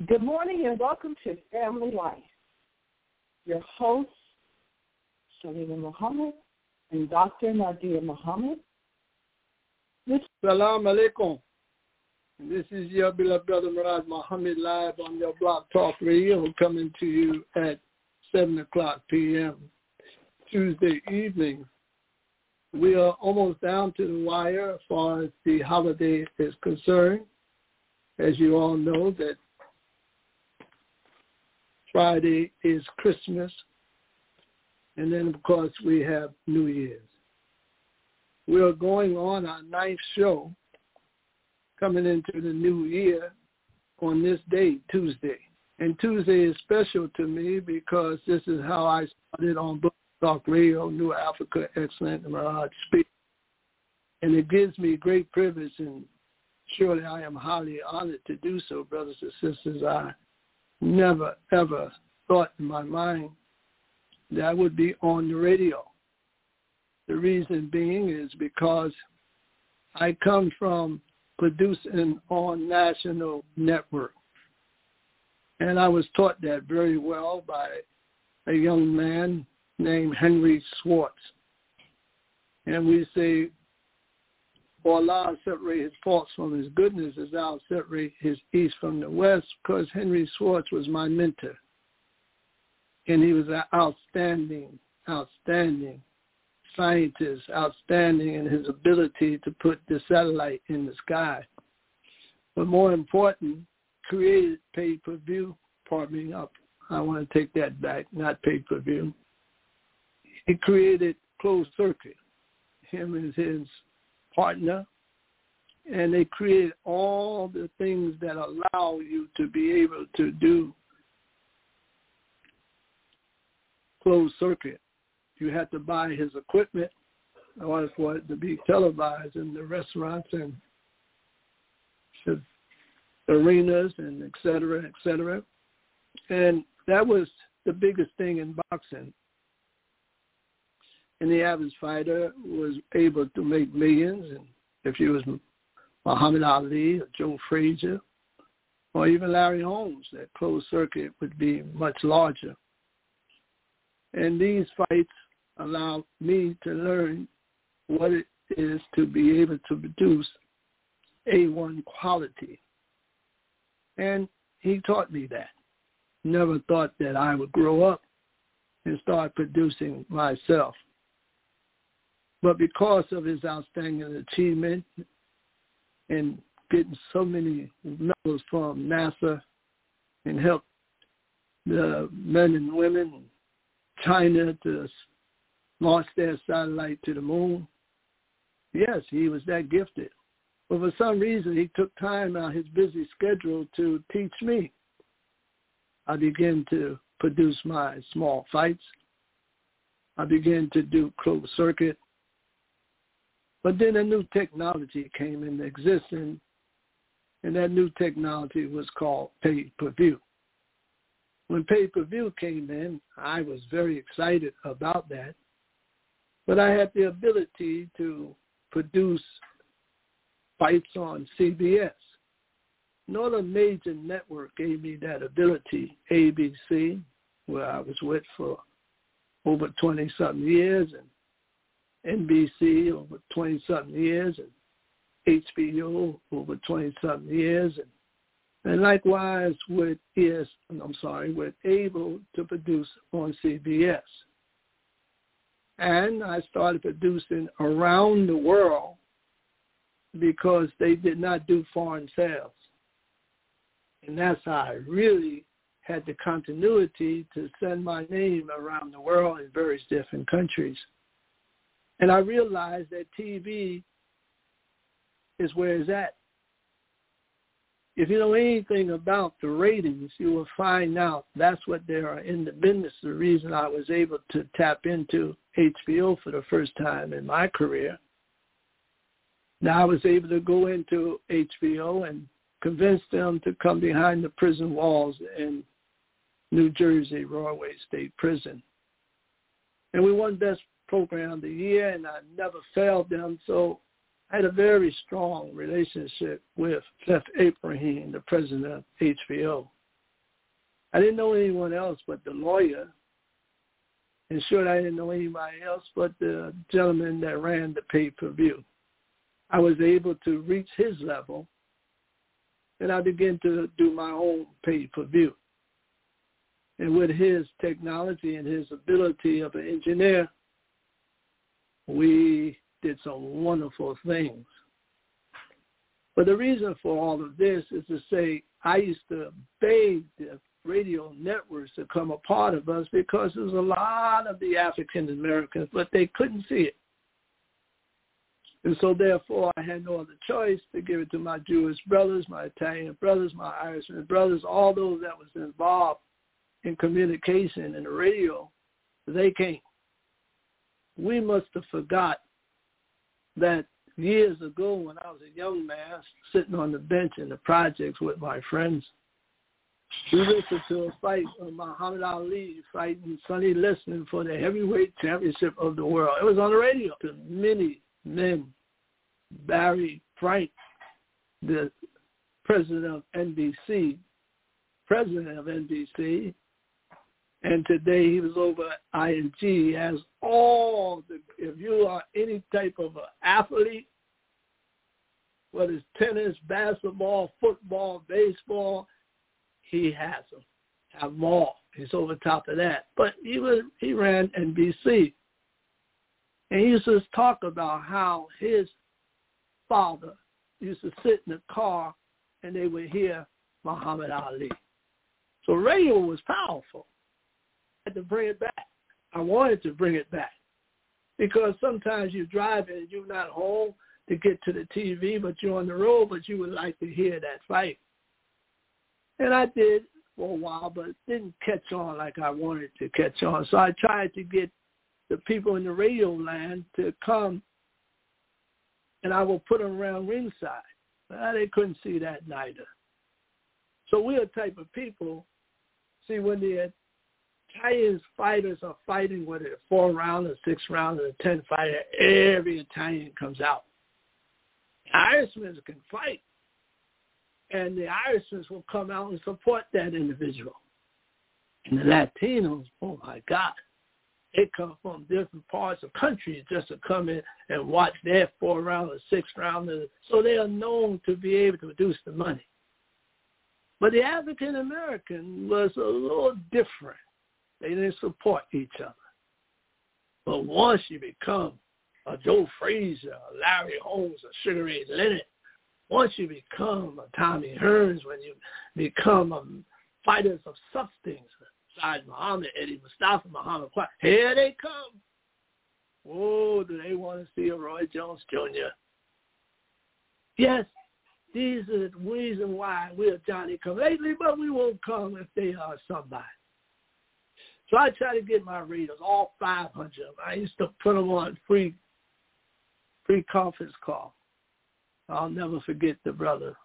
Good morning and welcome to Family Life. Your hosts, Shalima Muhammad and Dr. Nadia Muhammad. Salam alaikum. This is your beloved brother Murad Muhammad live on your Blog Talk Radio, coming to you at 7 o'clock p.m. Tuesday evening. We are almost down to the wire as far as the holiday is concerned. As you all know, that Friday is Christmas, and then, of course, we have New Year's. We are going on our 9th show, coming into the new year on this day, Tuesday. And Tuesday is special to me because this is how I started on Blog Talk Radio, New Africa Excellent, and Mirage Speak. And it gives me great privilege, and surely I am highly honored to do so, brothers and sisters. I never, ever thought in my mind that I would be on the radio. The reason being is because I come from producing on national network. And I was taught that very well by a young man named Henry Schwartz. And we say, for Allah separate his faults from his goodness as thou separate his east from the west, because Henry Schwartz was my mentor. And he was an outstanding scientist, outstanding in his ability to put the satellite in the sky. But more important, created pay-per-view. Pardon me, I want to take that back, not pay-per-view. He created closed circuit, him and his partner, and they create all the things that allow you to be able to do closed circuit. You have to buy his equipment in order for it to be televised in the restaurants and the arenas and et cetera, et cetera. And that was the biggest thing in boxing. And the average fighter was able to make millions. And if he was Muhammad Ali or Joe Frazier or even Larry Holmes, that closed circuit would be much larger. And these fights allowed me to learn what it is to be able to produce A1 quality. And he taught me that. Never thought that I would grow up and start producing myself. But because of his outstanding achievement and getting so many medals from NASA and helped the men and women in China to launch their satellite to the moon, yes, he was that gifted. But for some reason, he took time out of his busy schedule to teach me. I began to produce my small fights. I began to do closed circuit. But then a new technology came into existence, and that new technology was called pay-per-view. When pay-per-view came in, I was very excited about that. But I had the ability to produce fights on CBS. No other major network gave me that ability. ABC, where I was with for over 20-something years, and NBC over 20-something years, and HBO over 20-something years, and likewise with able to produce on CBS. And I started producing around the world because they did not do foreign sales. And that's how I really had the continuity to send my name around the world in various different countries. And I realized that TV is where it's at. If you know anything about the ratings, you will find out that's what they are in the business. The reason I was able to tap into HBO for the first time in my career. Now I was able to go into HBO and convince them to come behind the prison walls in New Jersey, Rahway State Prison. And we won Best Program of the Year, and I never failed them. So I had a very strong relationship with Jeff Abraham, the president of HBO. I didn't know anyone else but the lawyer. And sure, I didn't know anybody else but the gentleman that ran the pay-per-view. I was able to reach his level, and I began to do my own pay-per-view. And with his technology and his ability of an engineer, we did some wonderful things. But the reason for all of this is to say I used to beg the radio networks to become a part of us because there was a lot of the African Americans, but they couldn't see it. And so therefore I had no other choice to give it to my Jewish brothers, my Italian brothers, my Irishman brothers, all those that was involved in communication and the radio. They came. We must have forgot that years ago when I was a young man sitting on the bench in the projects with my friends, we listened to a fight of Muhammad Ali fighting Sonny Liston for the heavyweight championship of the world. It was on the radio. Many men, Barry Frank, the president of NBC, and today he was over at ING. He has all the, if you are any type of an athlete, whether it's tennis, basketball, football, baseball, he has them. Have them all. He's over top of that. But he ran NBC. And he used to talk about how his father used to sit in the car and they would hear Muhammad Ali. So radio was powerful. I had to bring it back. I wanted to bring it back because sometimes you're driving and you're not home to get to the TV, but you're on the road, but you would like to hear that fight. And I did for a while, but it didn't catch on like I wanted to catch on. So I tried to get the people in the radio land to come, and I will put them around ringside. But they couldn't see that neither. So we're a type of people, see, when the Italian fighters are fighting, whether it's 4 round or 6 round or 10 fighter, every Italian comes out. The Irishmen can fight, and the Irishmen will come out and support that individual. And the Latinos, oh my God, they come from different parts of countries just to come in and watch their 4 round or 6 round. So they are known to be able to produce the money. But the African American was a little different. They didn't support each other. But once you become a Joe Frazier, a Larry Holmes, a Sugar Ray Leonard, once you become a Tommy Hearns, when you become fighters of substance, Saad Muhammad, Eddie Mustafa, Muhammad Quad, here they come. Oh, do they want to see a Roy Jones Jr.? Yes, these are the reason why we're Johnny come lately, but we won't come if they are somebody. So I try to get my readers, all 500 of them. I used to put them on free conference call. I'll never forget the brother.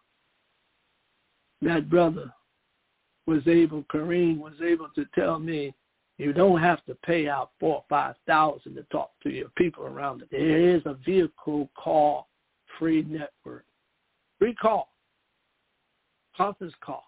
That brother Kareem was able to tell me, you don't have to pay out $4,000 or $5,000 to talk to your people around it. There is a vehicle called Free Network. Free call. Conference call.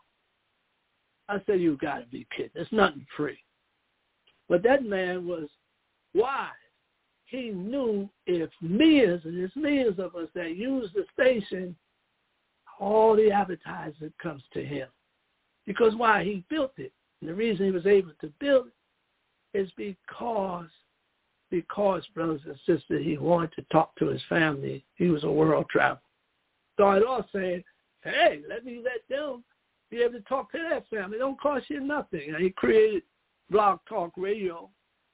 I said, you got to be kidding. There's nothing free. But that man was wise. He knew if millions, and there's millions of us that use the station, all the advertising comes to him. Because why? He built it. And the reason he was able to build it is because, brothers and sisters, he wanted to talk to his family. He was a world traveler. Started off saying, hey, let them be able to talk to that family. It don't cost you nothing. And he created Blog Talk Radio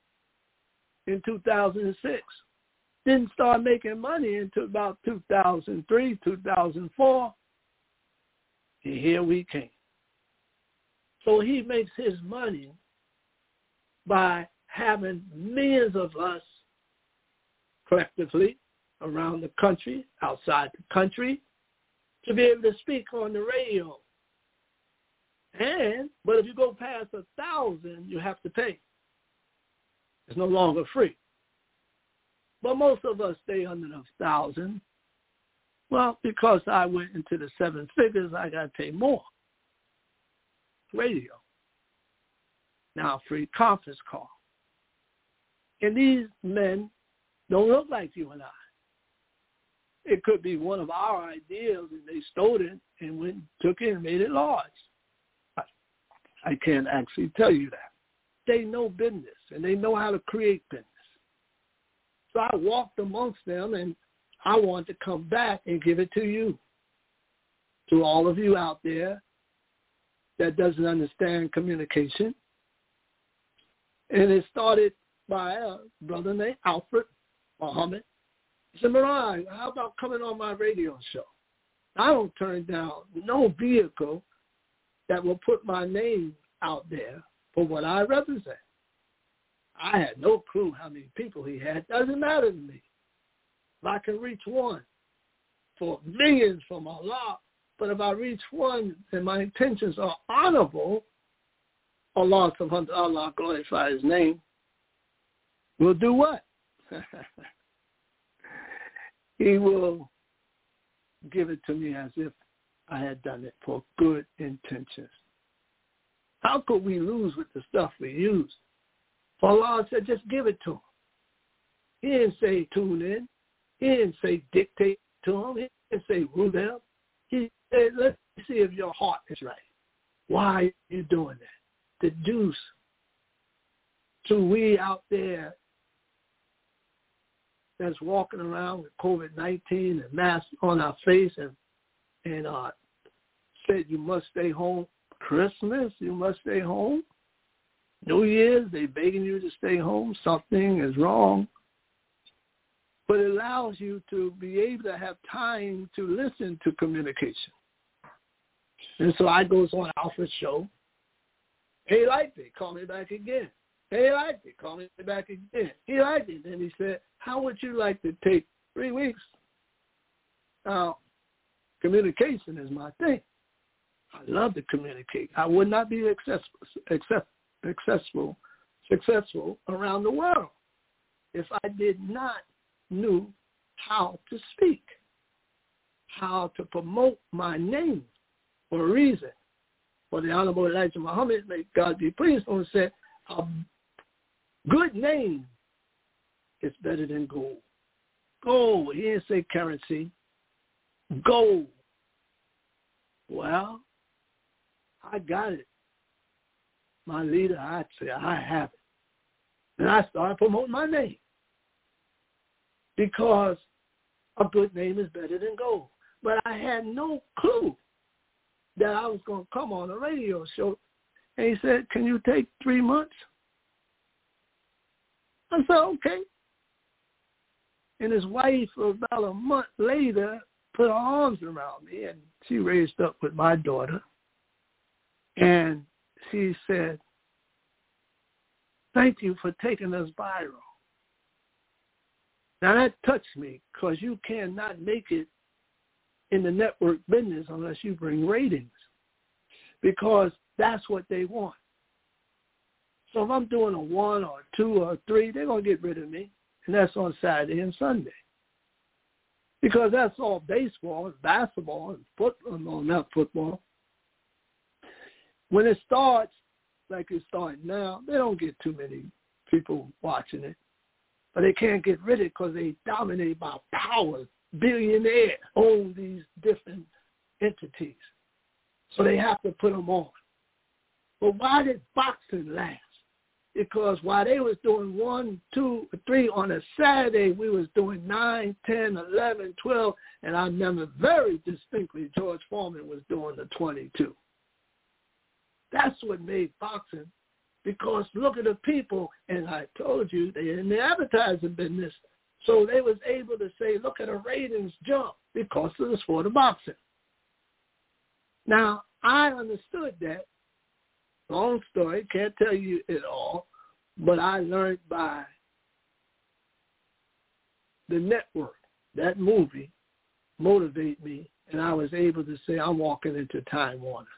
in 2006. Didn't start making money until about 2003, 2004. And here we came. So he makes his money by having millions of us collectively around the country, outside the country, to be able to speak on the radio. But if you go past 1,000, you have to pay. It's no longer free. But most of us stay under 1,000. Well, because I went into the 7 figures, I got to pay more. Radio. now free conference call. And these men don't look like you and I. It could be one of our ideas, and they stole it and took it and made it large. I can't actually tell you that. They know business, and they know how to create business. So I walked amongst them, and I want to come back and give it to you, to all of you out there that doesn't understand communication. And it started by a brother named Alfred Muhammad. He said, Mirai, how about coming on my radio show? I don't turn down no vehicle that will put my name out there for what I represent. I had no clue how many people he had. Doesn't matter to me. If I can reach one for millions from Allah, but if I reach one and my intentions are honorable, Allah subhanahu wa ta'ala glorify his name, will do what? He will give it to me as if I had done it for good intentions. How could we lose with the stuff we use? For Allah said, just give it to him. He didn't say tune in. He didn't say dictate to him. He didn't say rule them. He said, let's see if your heart is right. Why are you doing that? Deduce to we out there that's walking around with COVID-19 and masks on our face and said you must stay home. Christmas, you must stay home. New Year's, they begging you to stay home. Something is wrong. But it allows you to be able to have time to listen to communication. And so I goes on Alfred's show. He liked it. Call me back again. He liked it. Call me back again. He liked it. Then he said, how would you like to take 3 weeks? Now, communication is my thing. I love to communicate. I would not be successful around the world if I did not knew how to speak, how to promote my name for a reason. For the Honorable Elijah Muhammad, may God be pleased, on said, a good name is better than gold. Gold, he didn't say currency. Gold. Well, I got it. My leader, I'd say, I have it. And I started promoting my name. Because a good name is better than gold. But I had no clue that I was going to come on a radio show. And he said, can you take 3 months? I said, okay. And his wife, about a month later, put her arms around me, and she raised up with my daughter. And she said, thank you for taking us viral. Now that touched me, because you cannot make it in the network business unless you bring ratings, because that's what they want. So if I'm doing a 1 or 2 or 3, they're going to get rid of me, and that's on Saturday and Sunday, because that's all baseball and basketball and football. No, not football. When it starts like it's starting now, they don't get too many people watching it. But they can't get rid of it because they dominate by power. Billionaires own these different entities. So they have to put them on. But why did boxing last? Because while they was doing 1, 2, 3 on a Saturday, we was doing 9, 10, 11, 12, and I remember very distinctly George Foreman was doing the 22. That's what made boxing. Because look at the people, and I told you, they're in the advertising business. So they was able to say, look at the ratings jump because of the sport of boxing. Now, I understood that. Long story, can't tell you it all, but I learned by the network. That movie motivated me, and I was able to say, I'm walking into Time Warner's.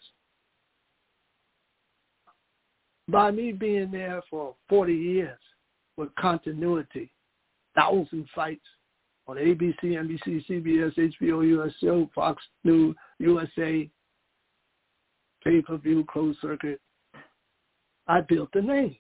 By me being there for 40 years with continuity, 1,000 fights on ABC, NBC, CBS, HBO, USA, Fox News, USA, pay-per-view, closed circuit. I built a name.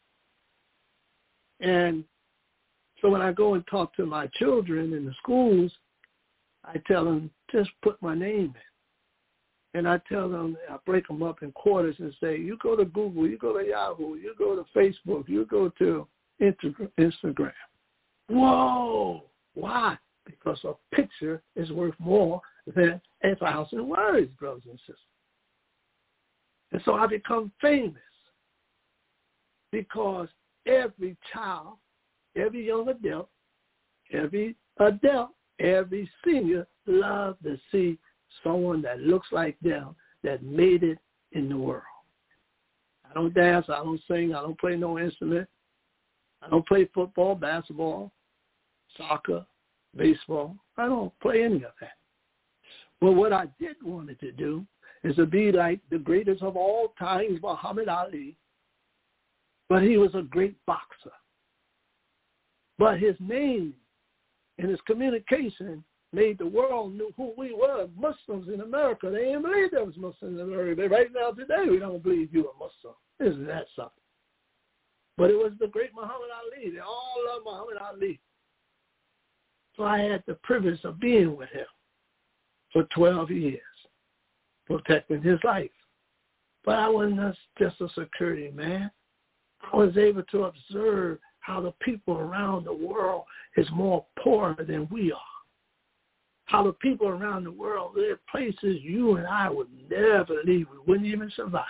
And so when I go and talk to my children in the schools, I tell them, just put my name in. And I tell them, I break them up in quarters and say, you go to Google, you go to Yahoo, you go to Facebook, you go to Instagram. Whoa! Why? Because a picture is worth more than 1,000 words, brothers and sisters. And so I become famous because every child, every young adult, every senior loves to see someone that looks like them that made it in the world. I don't dance, I don't sing, I don't play no instrument. I don't play football, basketball, soccer, baseball. I don't play any of that. But what I did wanted to do is to be like the greatest of all times, Muhammad Ali. But he was a great boxer. But his name and his communication made the world knew who we were, Muslims in America. They didn't believe there was Muslims in America. Right now, today, we don't believe you're a Muslim. Isn't that something? But it was the great Muhammad Ali. They all love Muhammad Ali. So I had the privilege of being with him for 12 years, protecting his life. But I wasn't just a security man. I was able to observe how the people around the world is more poorer than we are. How the people around the world live places you and I would never believe. We wouldn't even survive.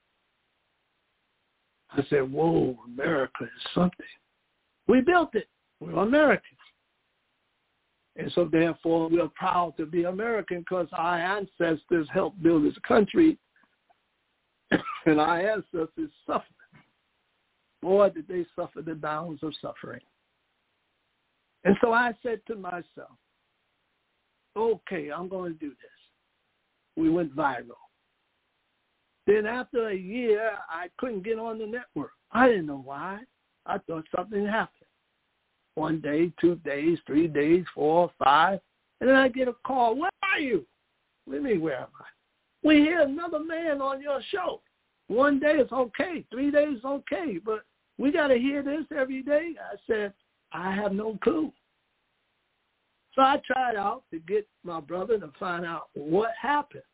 I said, whoa, America is something. We built it. We're Americans. And so therefore, we're proud to be American because our ancestors helped build this country and our ancestors suffered. Boy, did they suffer the bounds of suffering. And so I said to myself, okay, I'm going to do this. We went viral. Then after a year, I couldn't get on the network. I didn't know why. I thought something happened. 1 day, 2 days, 3 days, 4, 5. And then I get a call. Where are you? What do you mean, where am I? We hear another man on your show. 1 day is okay. 3 days is okay. But we got to hear this every day. I said, I have no clue. So I tried out to get my brother to find out what happened.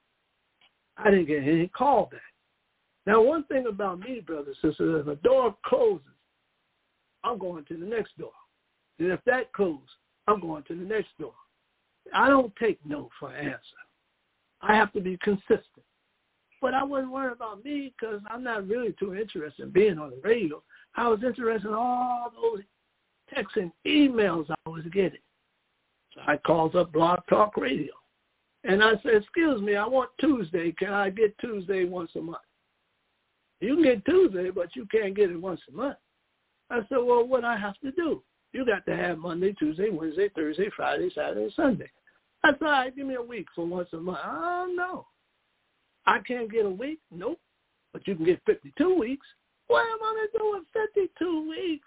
I didn't get any call back. Now, one thing about me, brothers and sisters, if a door closes, I'm going to the next door. And if that closes, I'm going to the next door. I don't take no for an answer. I have to be consistent. But I wasn't worried about me because I'm not really too interested in being on the radio. I was interested in all those texts and emails I was getting. So I called up Blog Talk Radio. And I said, excuse me, I want Tuesday. Can I get Tuesday once a month? You can get Tuesday, but you can't get it once a month. I said, well, what I have to do? You got to have Monday, Tuesday, Wednesday, Thursday, Friday, Saturday, Sunday. I said, all right, give me a week for once a month. Oh, no. I can't get a week? Nope. But you can get 52 weeks. What am I going to do with 52 weeks?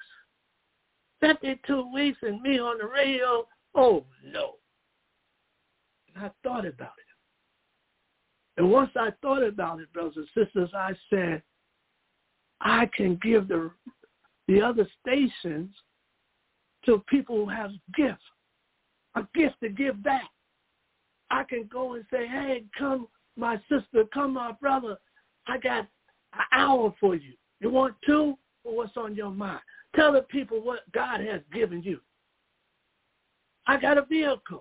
52 weeks and me on the radio? Oh, no. I thought about it. And once I thought about it, brothers and sisters, I said, I can give the other stations to people who have gifts, a gift to give back. I can go and say, hey, come, my sister, come, my brother, I got an hour for you. You want 2? Well, what's on your mind? Tell the people what God has given you. I got a vehicle.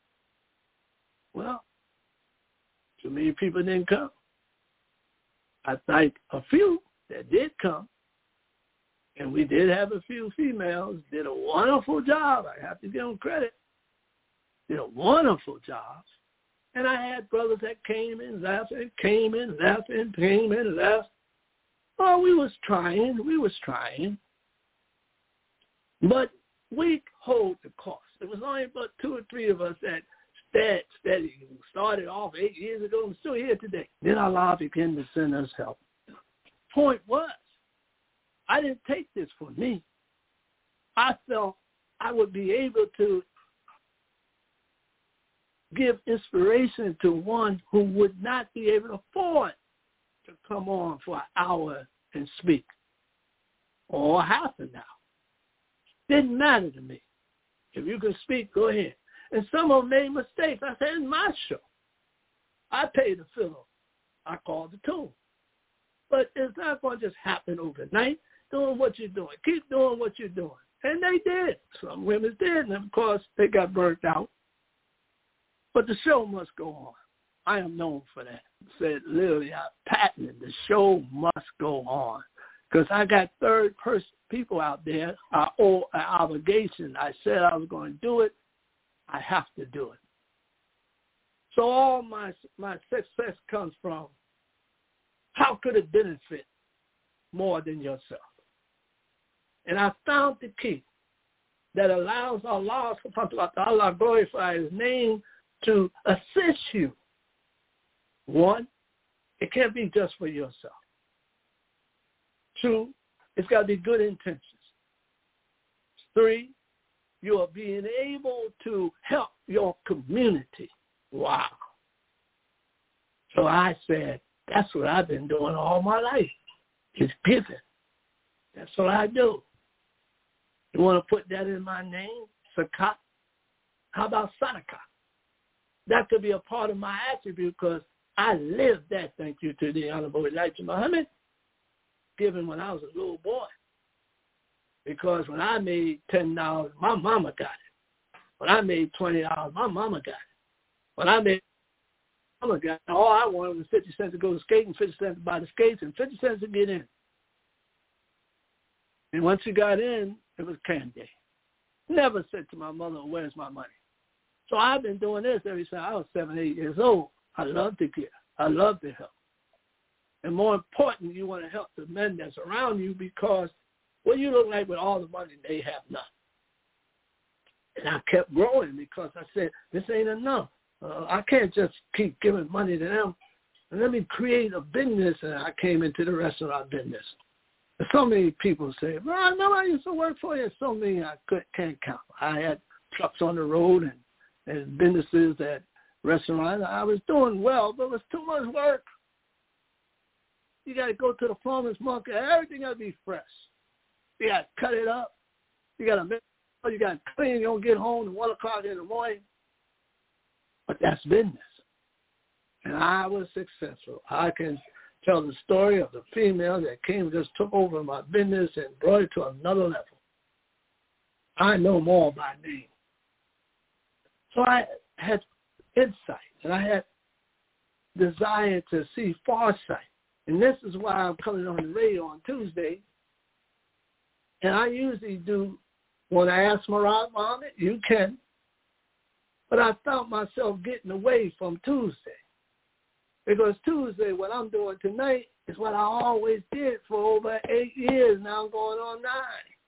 Well, too many people didn't come. I thank a few that did come. And we did have a few females, did a wonderful job. I have to give them credit. Did a wonderful job. And I had brothers that came and left and came and left and came and left. Oh, we was trying. But we hold the cost. There was only about 2 or 3 of us that steady started off 8 years ago and still here today. Then Allah began to send us help. Point was, I didn't take this for me. I felt I would be able to give inspiration to one who would not be able to afford to come on for an hour and speak, or half an hour. Didn't matter to me. If you can speak, go ahead. And some of them made mistakes. I said, it's my show. I pay the fiddle. I call the tune. But it's not going to just happen overnight. Doing what you're doing. Keep doing what you're doing. And they did. Some women did. And, of course, they got burnt out. But the show must go on. I am known for that. Said literally, I patented the show must go on. Because I got third-person people out there. I owe an obligation. I said I was going to do it. I have to do it. So all my success comes from how could it benefit more than yourself? And I found the key that allows Allah, Allah glorify His name, to assist you. One, it can't be just for yourself. Two, it's got to be good intentions. Three, you are being able to help your community. Wow. So I said, that's what I've been doing all my life, is giving. That's what I do. You want to put that in my name, Zakat? How about Sadaqah? That could be a part of my attribute because I lived that, thank you to the Honorable Elijah Muhammad, given when I was a little boy. Because when I made $10, my mama got it. When I made $20, my mama got it. When I made mama got it, all I wanted was 50 cents to go to skating, 50 cents to buy the skates, and 50 cents to get in. And once you got in, it was candy. Never said to my mother, where's my money? So I've been doing this ever since I was 7, 8 years old. I love to give. I love to help. And more important, you want to help the men that's around you because what you look like with all the money, they have none. And I kept growing because I said, this ain't enough. I can't just keep giving money to them. And let me create a business. And I came into the restaurant business. And so many people say, well, I know I used to work for you. So many I can't count. I had trucks on the road and businesses at restaurants. I was doing well, but it was too much work. You got to go to the farmer's market. Everything got to be fresh. You got to cut it up. You got to make sure you got to clean. You don't get home at 1 o'clock in the morning. But that's business. And I was successful. I can tell the story of the female that came and just took over my business and brought it to another level. I know more by name. So I had insight, and I had desire to see farsight. And this is why I'm coming on the radio on Tuesday. And I usually do, when I ask Murad Muhammad, you can. But I found myself getting away from Tuesday. Because Tuesday, what I'm doing tonight, is what I always did for over 8 years. Now I'm going on 9.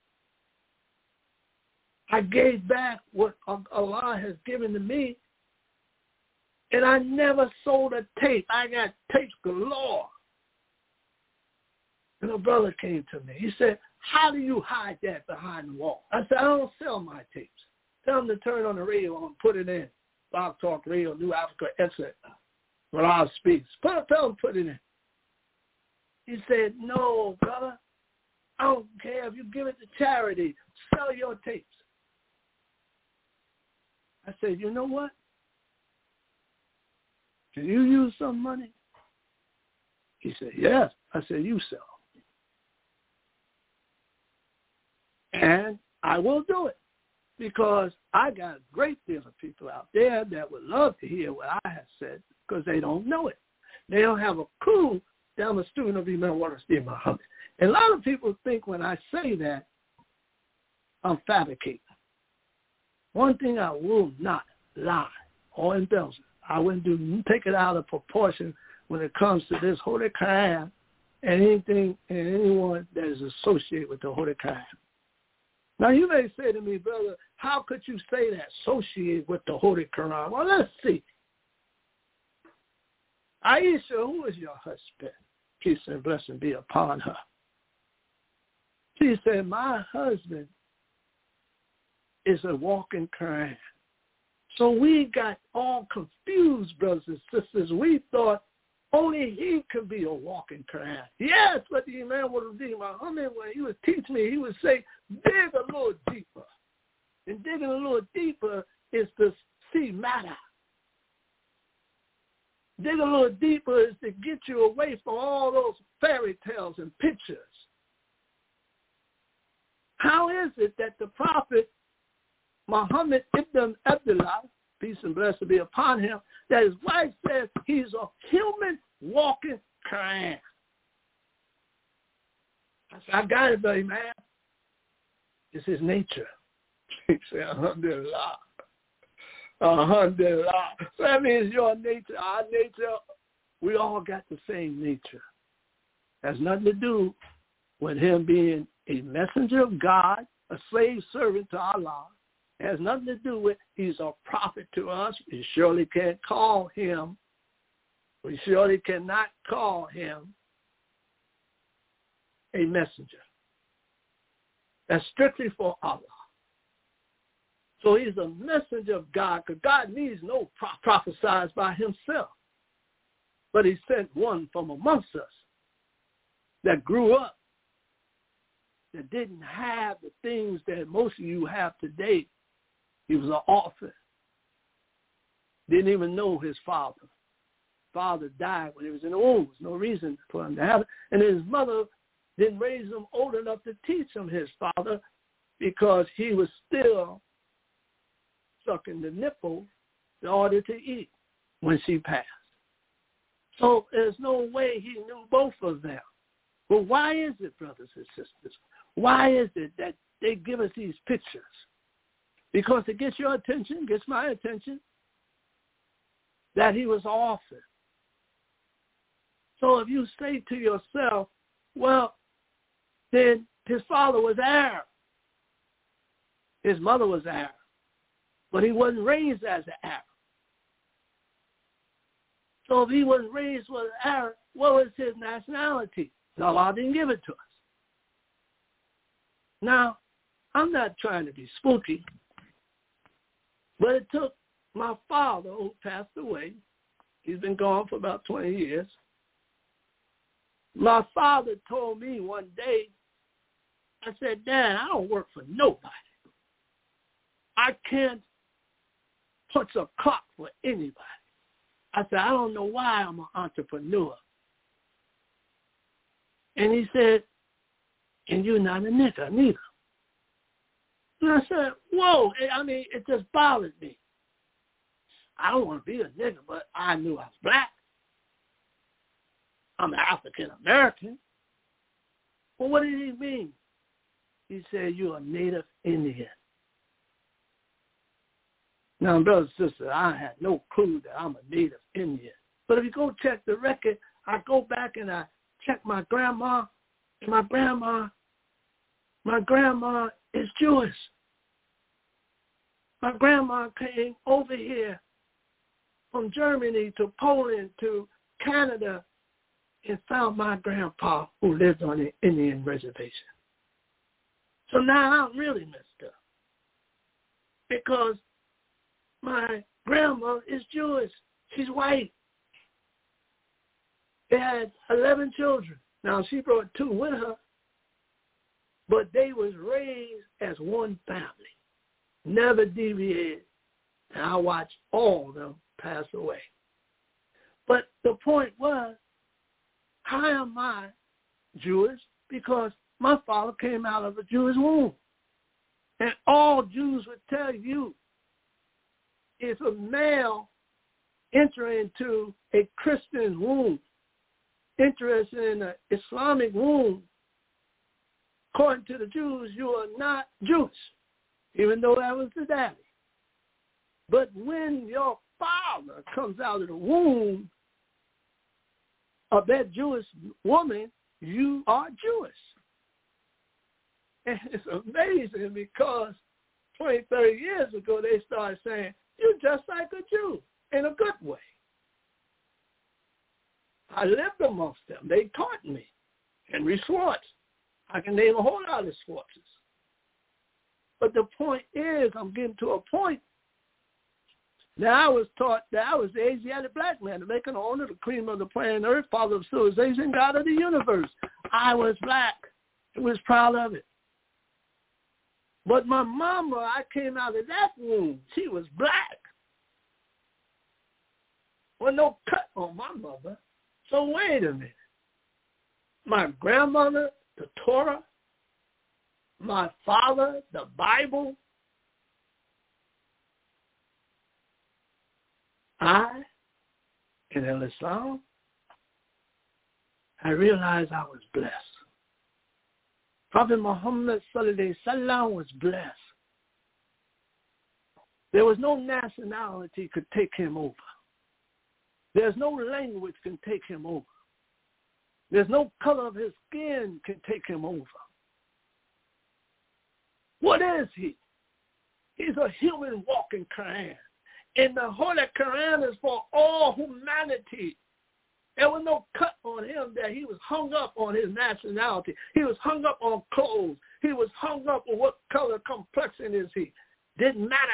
I gave back what Allah has given to me. And I never sold a tape. I got tapes galore. And a brother came to me. He said, how do you hide that behind the wall? I said, I don't sell my tapes. Tell them to turn on the radio and put it in. Blog Talk Radio, New Africa, etc. Ralph speaks. Tell them to put it in. He said, no, brother. I don't care if you give it to charity. Sell your tapes. I said, you know what? Can you use some money? He said, yes. I said, you sell. And I will do it because I got a great deal of people out there that would love to hear what I have said because they don't know it. They don't have a clue that I'm a student of Imam Wallace-D. Muhammad. And a lot of people think when I say that, I'm fabricating. One thing I will not lie or embellish. I wouldn't take it out of proportion when it comes to this Holy Quran and anything and anyone that is associated with the Holy Quran. Now, you may say to me, brother, how could you say that, associated with the Holy Quran? Well, let's see. Aisha, who is your husband? Peace and blessing be upon her. She said, my husband is a walking Quran. So we got all confused, brothers and sisters. We thought Only he could be a walking Quran. Yes, but the Imam would redeem Muhammad, when he would teach me, he would say, dig a little deeper. And digging a little deeper is to see matter. Dig a little deeper is to get you away from all those fairy tales and pictures. How is it that the Prophet Muhammad ibn Abdullah, peace and blessing be upon him, that his wife says he's a human walking Quran? I said, I got it, buddy, man. It's his nature. He said, alhamdulillah. Alhamdulillah. So that means your nature, our nature, we all got the same nature. Has nothing to do with him being a messenger of God, a slave servant to Allah. It has nothing to do with he's a prophet to us. We surely can't call him. We surely cannot call him a messenger. That's strictly for Allah. So he's a messenger of God, because God needs no prophesies by himself. But he sent one from amongst us that grew up, that didn't have the things that most of you have today. He was an orphan. Didn't even know his father. Father died when he was in the womb. There's no reason for him to have it. And his mother didn't raise him old enough to teach him his father, because he was still sucking the nipple in order to eat when she passed. So there's no way he knew both of them. But why is it, brothers and sisters? Why is it that they give us these pictures? Because it gets your attention, gets my attention, that he was orphan. So if you say to yourself, well, then his father was Arab. His mother was Arab. But he wasn't raised as an Arab. So if he wasn't raised as an Arab, what was his nationality? Allah didn't give it to us. Now, I'm not trying to be spooky, but it took my father, who passed away. He's been gone for about 20 years. My father told me one day, I said, Dad, I don't work for nobody. I can't punch a clock for anybody. I said, I don't know why I'm an entrepreneur. And he said, and you're not a nigger neither. And I said, whoa, it just bothered me. I don't want to be a nigger, but I knew I was black. I'm African-American. Well, what did he mean? He said, you're a Native Indian. Now, brothers and sisters, I had no clue that I'm a Native Indian. But if you go check the record, I go back and I check my grandma, and my grandma is Jewish. My grandma came over here from Germany to Poland to Canada and found my grandpa, who lived on the Indian reservation. So now I'm really messed up, because my grandma is Jewish. She's white. They had 11 children. Now, she brought 2 with her, but they was raised as one family, never deviated. And I watched all of them pass away. But the point was, how am I Jewish? Because my father came out of a Jewish womb. And all Jews would tell you, if a male enter into a Christian womb, interested in an Islamic womb, according to the Jews, you are not Jewish, even though that was the daddy. But when your father comes out of the womb of that Jewish woman, you are Jewish. And it's amazing, because 20, 30 years ago, they started saying, you're just like a Jew, in a good way. I lived amongst them. They taught me. Henry Swartz. I can name a whole lot of Swartzes. But the point is, I'm getting to a point Now I was taught that I was the Asiatic black man, the maker, the owner, the cream of the planet Earth, father of civilization, God of the universe. I was black. I was proud of it. But my mama, I came out of that womb. She was black. Well, no cut on my mother. So wait a minute. My grandmother, the Torah. My father, the Bible. I, in Islam, I realized I was blessed. Prophet Muhammad sallallahu alaihi wasallam was blessed. There was no nationality could take him over. There's no language can take him over. There's no color of his skin can take him over. What is he? He's a human walking Quran. And the Holy Quran is for all humanity. There was no cut on him that he was hung up on his nationality. He was hung up on clothes. He was hung up on what color complexion is he. Didn't matter.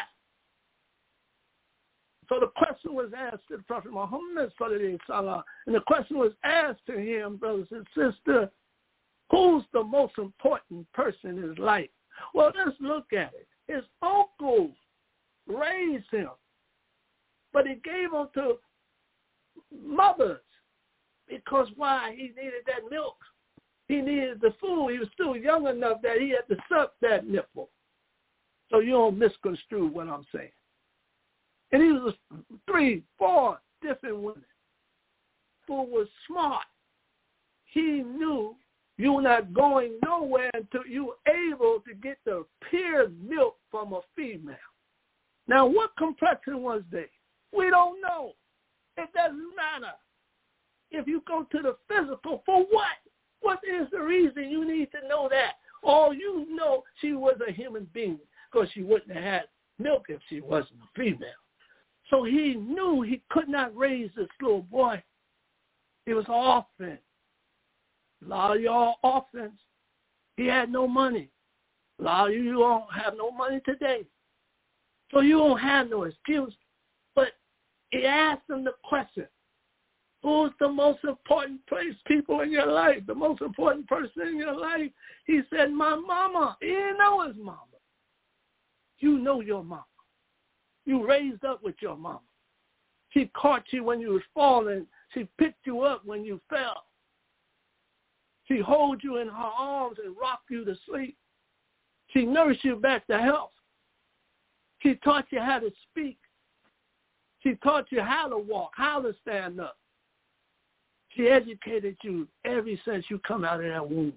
So the question was asked to the Prophet Muhammad sallallahu alaihi wasallam, and the question was asked to him, brothers and sisters, who's the most important person in his life? Well, let's look at it. His uncle raised him, but he gave him to mothers because why? He needed that milk. He needed the food. He was still young enough that he had to suck that nipple. So you don't misconstrue what I'm saying. And he was 3, 4 different women who was smart. He knew you were not going nowhere until you were able to get the pure milk from a female. Now, what complexion was they? We don't know. It doesn't matter. If you go to the physical, for what? What is the reason you need to know that? All you know, she was a human being because she wouldn't have had milk if she wasn't a female. So he knew he could not raise this little boy. It was an orphan. A lot of y'all orphans. He had no money. A lot of you don't have no money today. So you don't have no excuse. But he asked him the question, who's the most important people in your life? The most important person in your life? He said, my mama. He didn't know his mama. You know your mama. You raised up with your mama. She caught you when you was falling. She picked you up when you fell. She holds you in her arms and rocked you to sleep. She nursed you back to health. She taught you how to speak. She taught you how to walk, how to stand up. She educated you ever since you come out of that womb.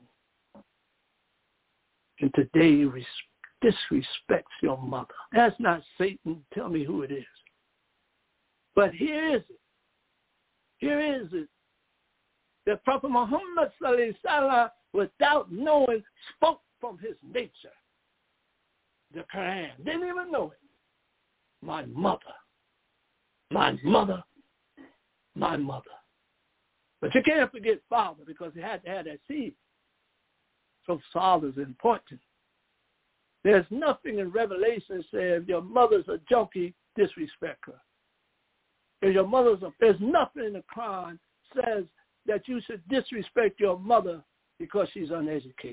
And today you disrespects your mother. That's not Satan. Tell me who it is. But here is it. Here is it. The Prophet Muhammad sallallahu alaihi wasallam, without knowing, spoke from his nature. The Quran. Didn't even know it. My mother. My mother. My mother. But you can't forget father because he had to have that seed. So father's important. There's nothing in Revelation that says if your mother's a junkie, disrespect her. If your there's nothing in the Quran says that you should disrespect your mother because she's uneducated.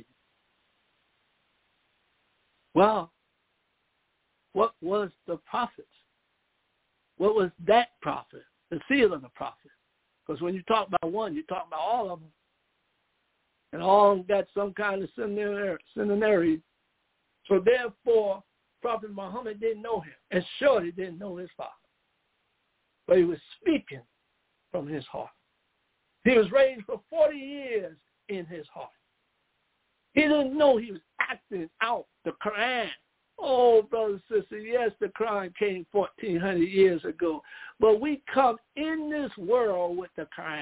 Well, what was the prophets? What was that prophet? The seal of the prophet. Because when you talk about one, you talk about all of them. And all got some kind of centenary. So therefore, Prophet Muhammad didn't know him. And surely didn't know his father. But he was speaking from his heart. He was raised for 40 years in his heart. He didn't know he was acting out the Quran. Oh, brothers and sisters, yes, the Quran came 1,400 years ago. But we come in this world with the Quran.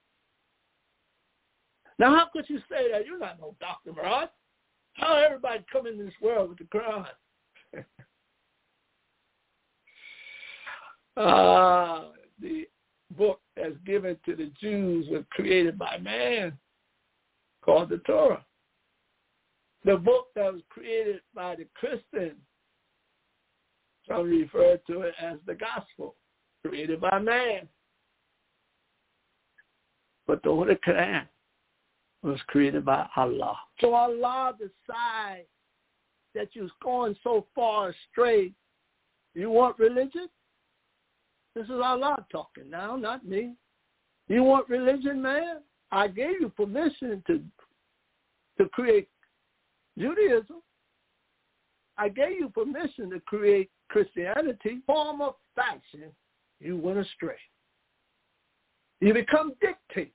Now, how could you say that? You're not no Dr. Murad. How everybody come in this world with the Quran? The book that's given to the Jews was created by man, called the Torah. The book that was created by the Christians, Some refer to it as the gospel, created by man. But the Holy Quran was created by Allah. So Allah decides that you're going so far astray. You want religion? This is Allah talking now, not me. You want religion, man? I gave you permission to create Judaism. I gave you permission to create Christianity. Form of fashion, you went astray. You become dictators.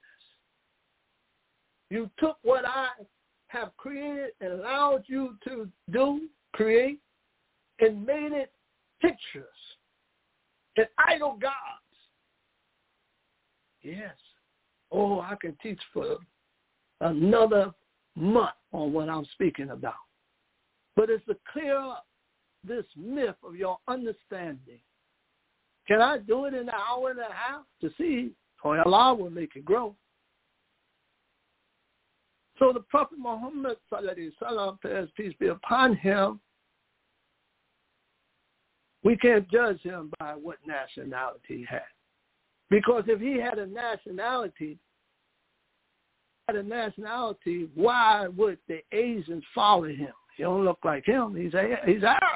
You took what I have created and allowed you to do, create, and made it pictures and idol gods. Yes. Oh, I can teach for another month on what I'm speaking about. But it's to clear up this myth of your understanding. Can I do it in an hour and a half to see? Or Allah will make it grow. So the Prophet Muhammad, peace be upon him, we can't judge him by what nationality he had. Because if he had a nationality, why would the Asians follow him? He don't look like him. He's Arab.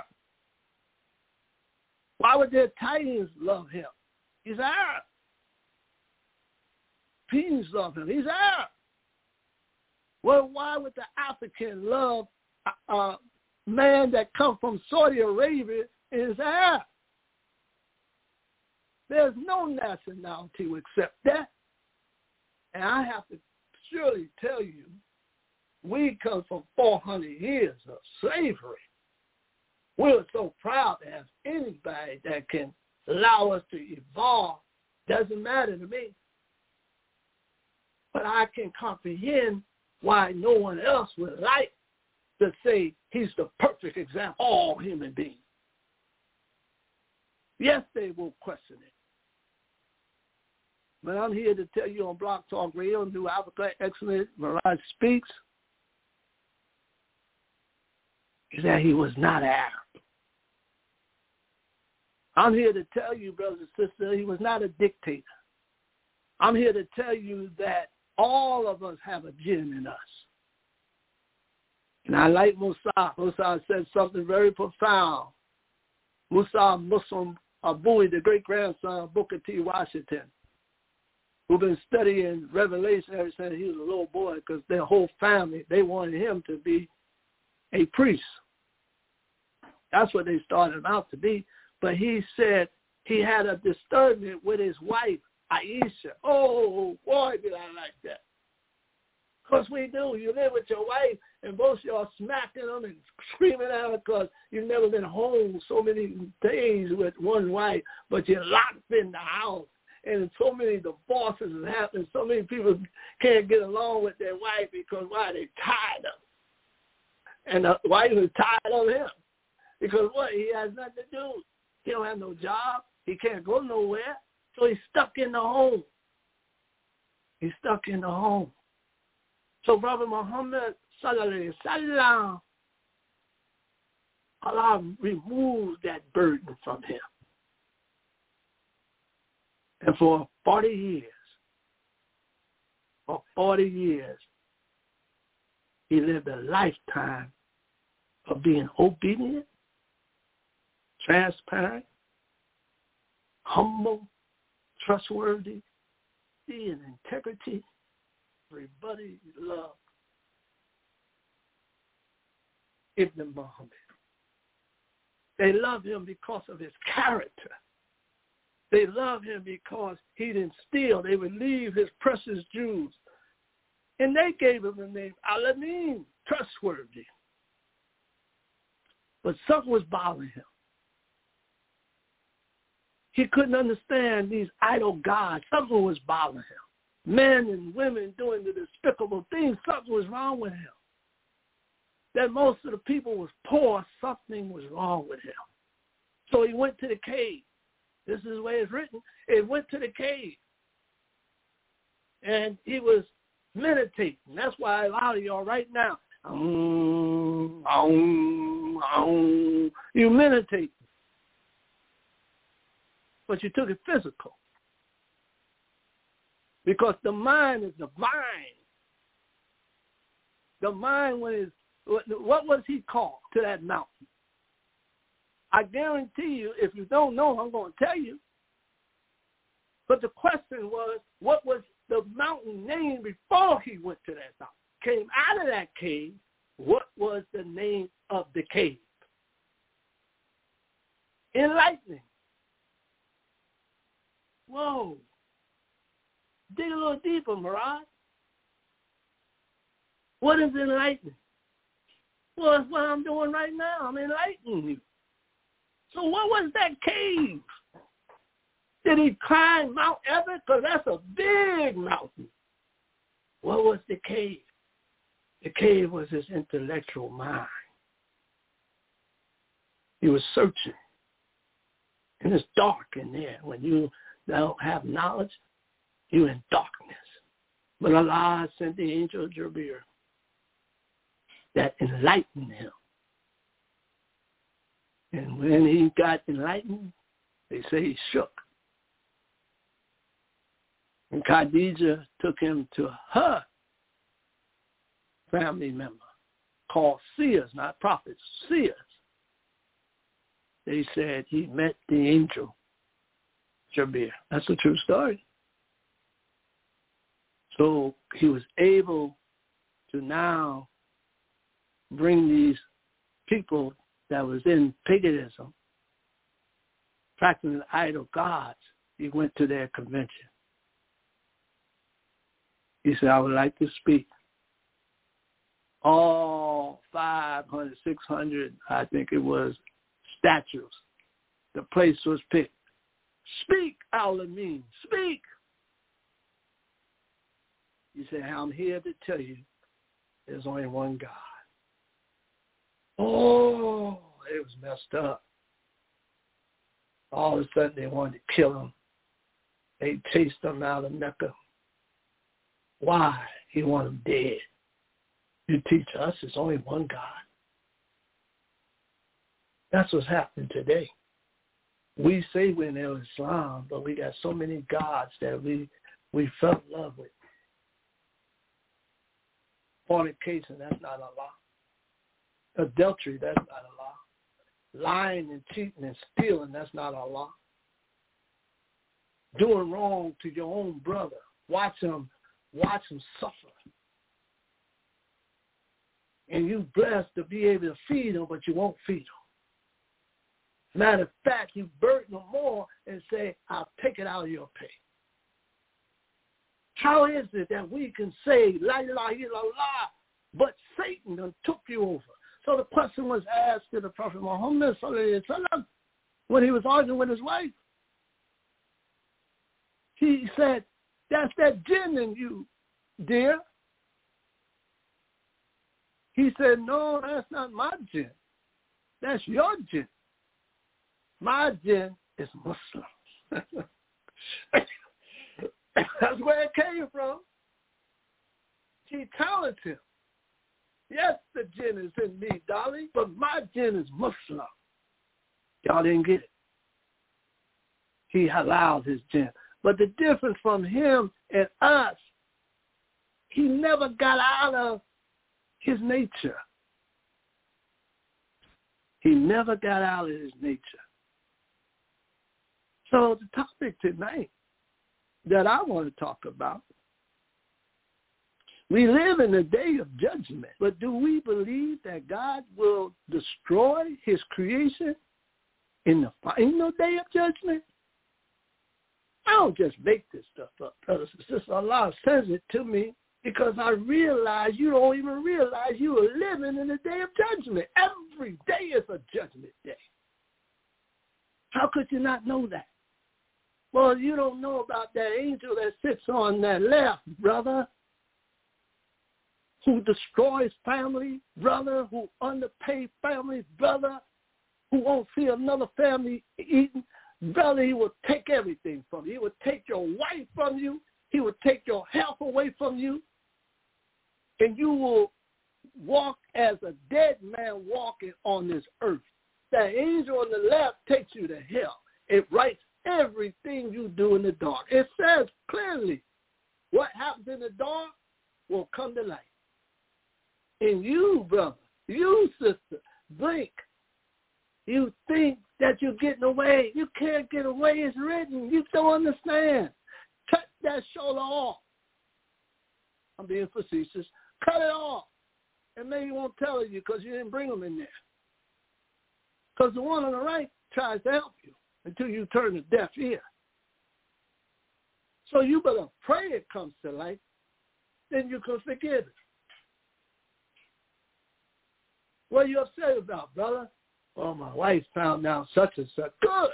Why would the Italians love him? He's Arab. Europeans love him. He's Arab. Well, why would the African love a man that comes from Saudi Arabia and is Arab? There's no nationality to accept that. And I have to surely tell you, we come from 400 years of slavery. We're so proud to have anybody that can allow us to evolve. Doesn't matter to me. But I can comprehend why no one else would like to say he's the perfect example of all human beings. Yes, they will question it. But I'm here to tell you on Blog Talk Radio, New Africa Excellent Mirage Speaks, is that he was not Arab. I'm here to tell you, brothers and sisters, he was not a dictator. I'm here to tell you that all of us have a jinn in us. And I like Musa. Musa said something very profound. Musa Muslim Abui, the great-grandson of Booker T. Washington, who've been studying Revelation ever since he was a little boy, because their whole family, they wanted him to be a priest. That's what they started him out to be. But he said he had a disturbance with his wife, Aisha. Oh, boy, did I like that. Because we do. You live with your wife, and both of y'all smacking them and screaming at her because you've never been home so many days with one wife, but you're locked in the house. And so many divorces have happened. So many people can't get along with their wife because, why? They tired of him. And the wife is tired of him. Because what? He has nothing to do. He don't have no job. He can't go nowhere. So he's stuck in the home. He's stuck in the home. So Prophet Muhammad, sallallahu alaihi wasallam, Allah removed that burden from him. And for 40 years, he lived a lifetime of being obedient, transparent, humble, trustworthy, in integrity. Everybody loved Ibn Muhammad. They loved him because of his character. They loved him because he didn't steal. They would leave his precious jewels. And they gave him the name Al-Amin, trustworthy. But something was bothering him. He couldn't understand these idol gods. Something was bothering him. Men and women doing the despicable things. Something was wrong with him. That most of the people was poor. Something was wrong with him. So he went to the cave. This is the way it's written. He went to the cave. And he was meditating. That's why a lot of y'all right now, you meditate. but you took it physical. Because the mind is the mind. The mind was, what was he called to that mountain? I guarantee you, if you don't know, I'm going to tell you. But the question was, what was the mountain name before he went to that mountain? Came out of that cave, what was the name of the cave? Enlightening. Whoa. Dig a little deeper, Mirage. What is enlightening? Well, it's what I'm doing right now. I'm enlightening you. So what was that cave? Did he climb Mount Everest? Because that's a big mountain. What was the cave? The cave was his intellectual mind. He was searching. And it's dark in there. When you don't have knowledge, you're in darkness. But Allah sent the angel Jibreel that enlightened him. And when he got enlightened, they say he shook. And Khadijah took him to her family member called seers, not prophets, seers. They said he met the angel Jibreel. That's a true story. So he was able to now bring these people that was in paganism, practicing idol gods. He went to their convention. He said, I would like to speak. All 500, 600, I think it was, statues. The place was picked. Speak, Al-Amin, speak. He said, I'm here to tell you there's only one God. Oh, it was messed up. All of a sudden they wanted to kill him. They chased him out of Mecca. Why? He wanted him dead. You teach us there's only one God. That's what's happening today. We say we're in Islam, but we got so many gods that we fell in love with. Fornication, that's not Allah. Adultery, that's not Allah. Lying and cheating and stealing, that's not Allah. Doing wrong to your own brother, watch him suffer. And you blessed to be able to feed him, but you won't feed him. Matter of fact, you burden them more and say, I'll take it out of your pay. How is it that we can say, La ilaha illallah, but Satan done took you over? So the question was asked to the Prophet Muhammad sallallahu alaihi wasallam when he was arguing with his wife. He said, that's that jinn in you, dear. He said, no, that's not my jinn. That's your jinn. My jinn is Muslim. That's where it came from. She challenged him. Yes, the jinn is in me, darling, but my jinn is Muslim. Y'all didn't get it. He allowed his jinn. But the difference from him and us, he never got out of his nature. He never got out of his nature. So the topic tonight that I want to talk about, we live in the day of judgment, but do we believe that God will destroy his creation in the final day of judgment? I don't just make this stuff up, brothers and sisters. Allah says it to me because I realize you don't even realize you are living in the day of judgment. Every day is a judgment day. How could you not know that? Well, you don't know about that angel that sits on that left, brother, who destroys family, brother, who underpaid families, brother, who won't see another family eating. Brother, he will take everything from you. He will take your wife from you. He will take your health away from you. And you will walk as a dead man walking on this earth. That angel on the left takes you to hell. It writes everything you do in the dark. It says clearly what happens in the dark will come to light. And you, brother, you, sister, blink. You think that you're getting away. You can't get away. It's written. You don't understand. Cut that shoulder off. I'm being facetious. Cut it off. And maybe he won't tell you because you didn't bring them in there. Because the one on the right tries to help you until you turn a deaf ear. So you better pray it comes to light, then you can forgive it. What are you upset about, brother? Oh, my wife found out such and such. Good.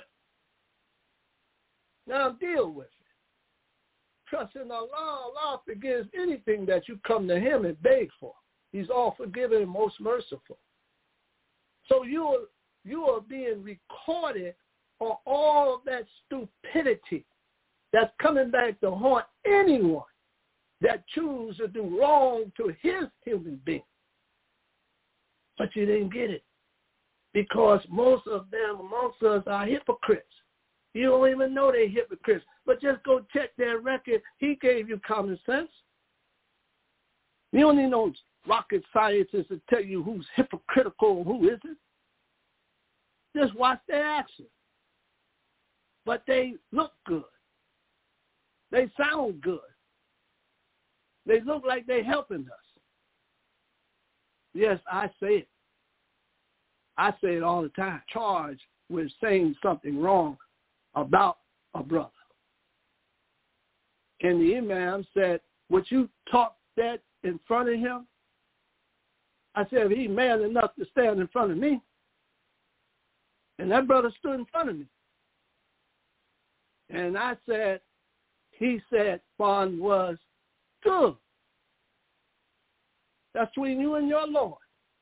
Now deal with it. Trust in Allah. Allah forgives anything that you come to him and beg for. He's all forgiving and most merciful. So you are being recorded on all of that stupidity that's coming back to haunt anyone that chooses to do wrong to his human being. But you didn't get it because most of them amongst us are hypocrites. You don't even know they're hypocrites. But just go check their record. He gave you common sense. You don't need no rocket scientists to tell you who's hypocritical and who isn't. Just watch their actions. But they look good. They sound good. They look like they're helping us. Yes, I say it. I say it all the time. Charged with saying something wrong about a brother. And the imam said, would you talk that in front of him? I said, if he's man enough to stand in front of me. And that brother stood in front of me. And I said, he said, Bond was good. That's between you and your Lord.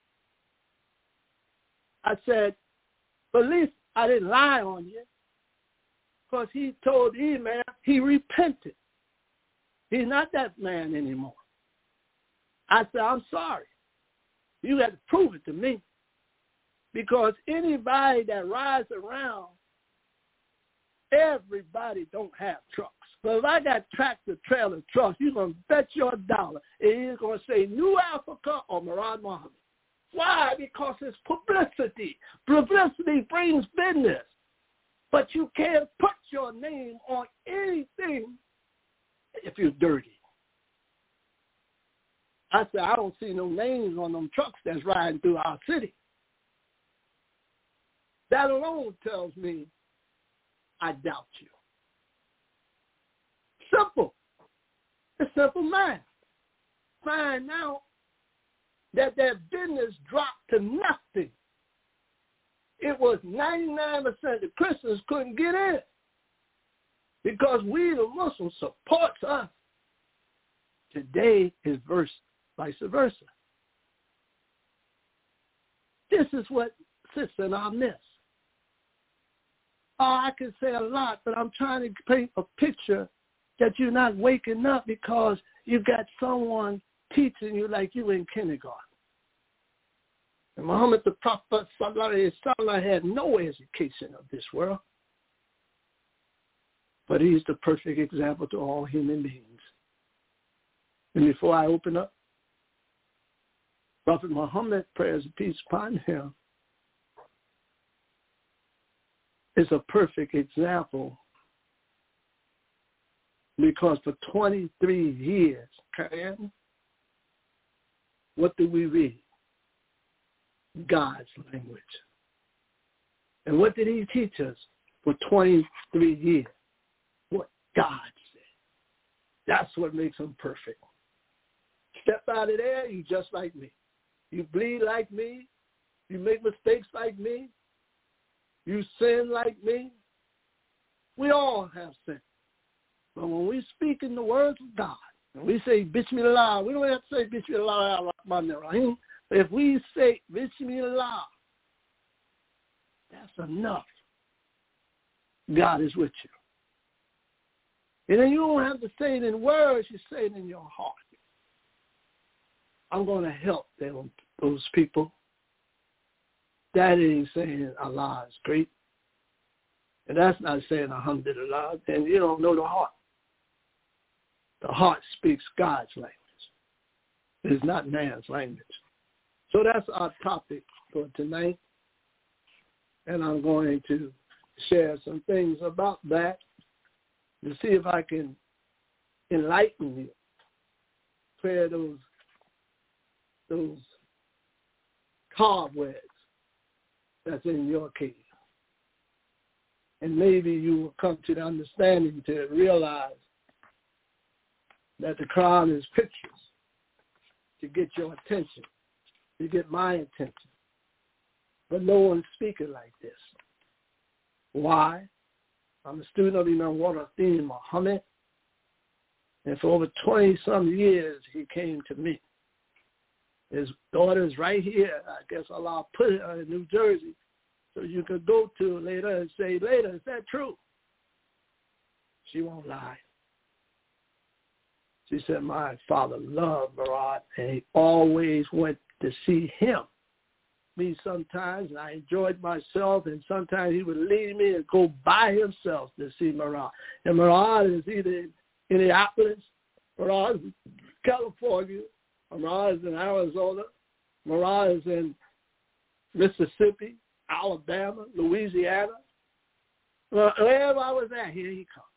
I said, but at least I didn't lie on you. Because he told the imam he repented. He's not that man anymore. I said, I'm sorry. You got to prove it to me. Because anybody that rides around, everybody don't have trucks. But if I got tractor trailer trucks, you're going to bet your dollar it is going to say New Africa or Murad Muhammad. Why? Because it's publicity. Publicity brings business. But you can't put your name on anything if you're dirty. I said, I don't see no names on them trucks that's riding through our city. That alone tells me I doubt you. Simple. It's simple math. Find out that their business dropped to nothing. It was 99% the Christians couldn't get in because we, the Muslims, supports us. Today is vice versa. This is what sits in our midst. Oh, I can say a lot, but I'm trying to paint a picture that you're not waking up because you got someone teaching you like you in kindergarten. And Muhammad the Prophet Sallallahu Alaihi Wasallam had no education of this world. But he's the perfect example to all human beings. And before I open up, Prophet Muhammad, prayers and peace upon him, is a perfect example because for 23 years, what do we read? God's language. And what did he teach us for 23 years? What God said. That's what makes him perfect. Step out of there, you just like me. You bleed like me. You make mistakes like me. You sin like me. We all have sin. But when we speak in the words of God, and we say Bismillah, we don't have to say Bismillah ar-Rahman ar-Rahim. If we say Bismillah, that's enough. God is with you. And then you don't have to say it in words, you say it in your heart. I'm going to help those people. That is saying Allah is great And that's not saying alhamdulillah, and you don't know the heart. The heart speaks God's language. It's not man's language. So that's our topic for tonight. And I'm going to share some things about that to see if I can enlighten you, clear those cobwebs that's in your cave. And maybe you will come to the understanding to realize that the Quran is pictures to get your attention, to get my attention. But no one's speaking like this. Why? I'm a student of Imam Warathin Muhammad, and for over 20-some years he came to me. His daughter's right here. I guess Allah put it in New Jersey so you could go to her later and say, later, is that true? She won't lie. She said, my father loved Murad, and he always went to see him. Me sometimes, and I enjoyed myself, and sometimes he would leave me and go by himself to see Murad. And Murad is either in Minneapolis, Murad is in California, Murad is in Arizona, Murad is in Mississippi, Alabama, Louisiana. Wherever I was at, here he comes.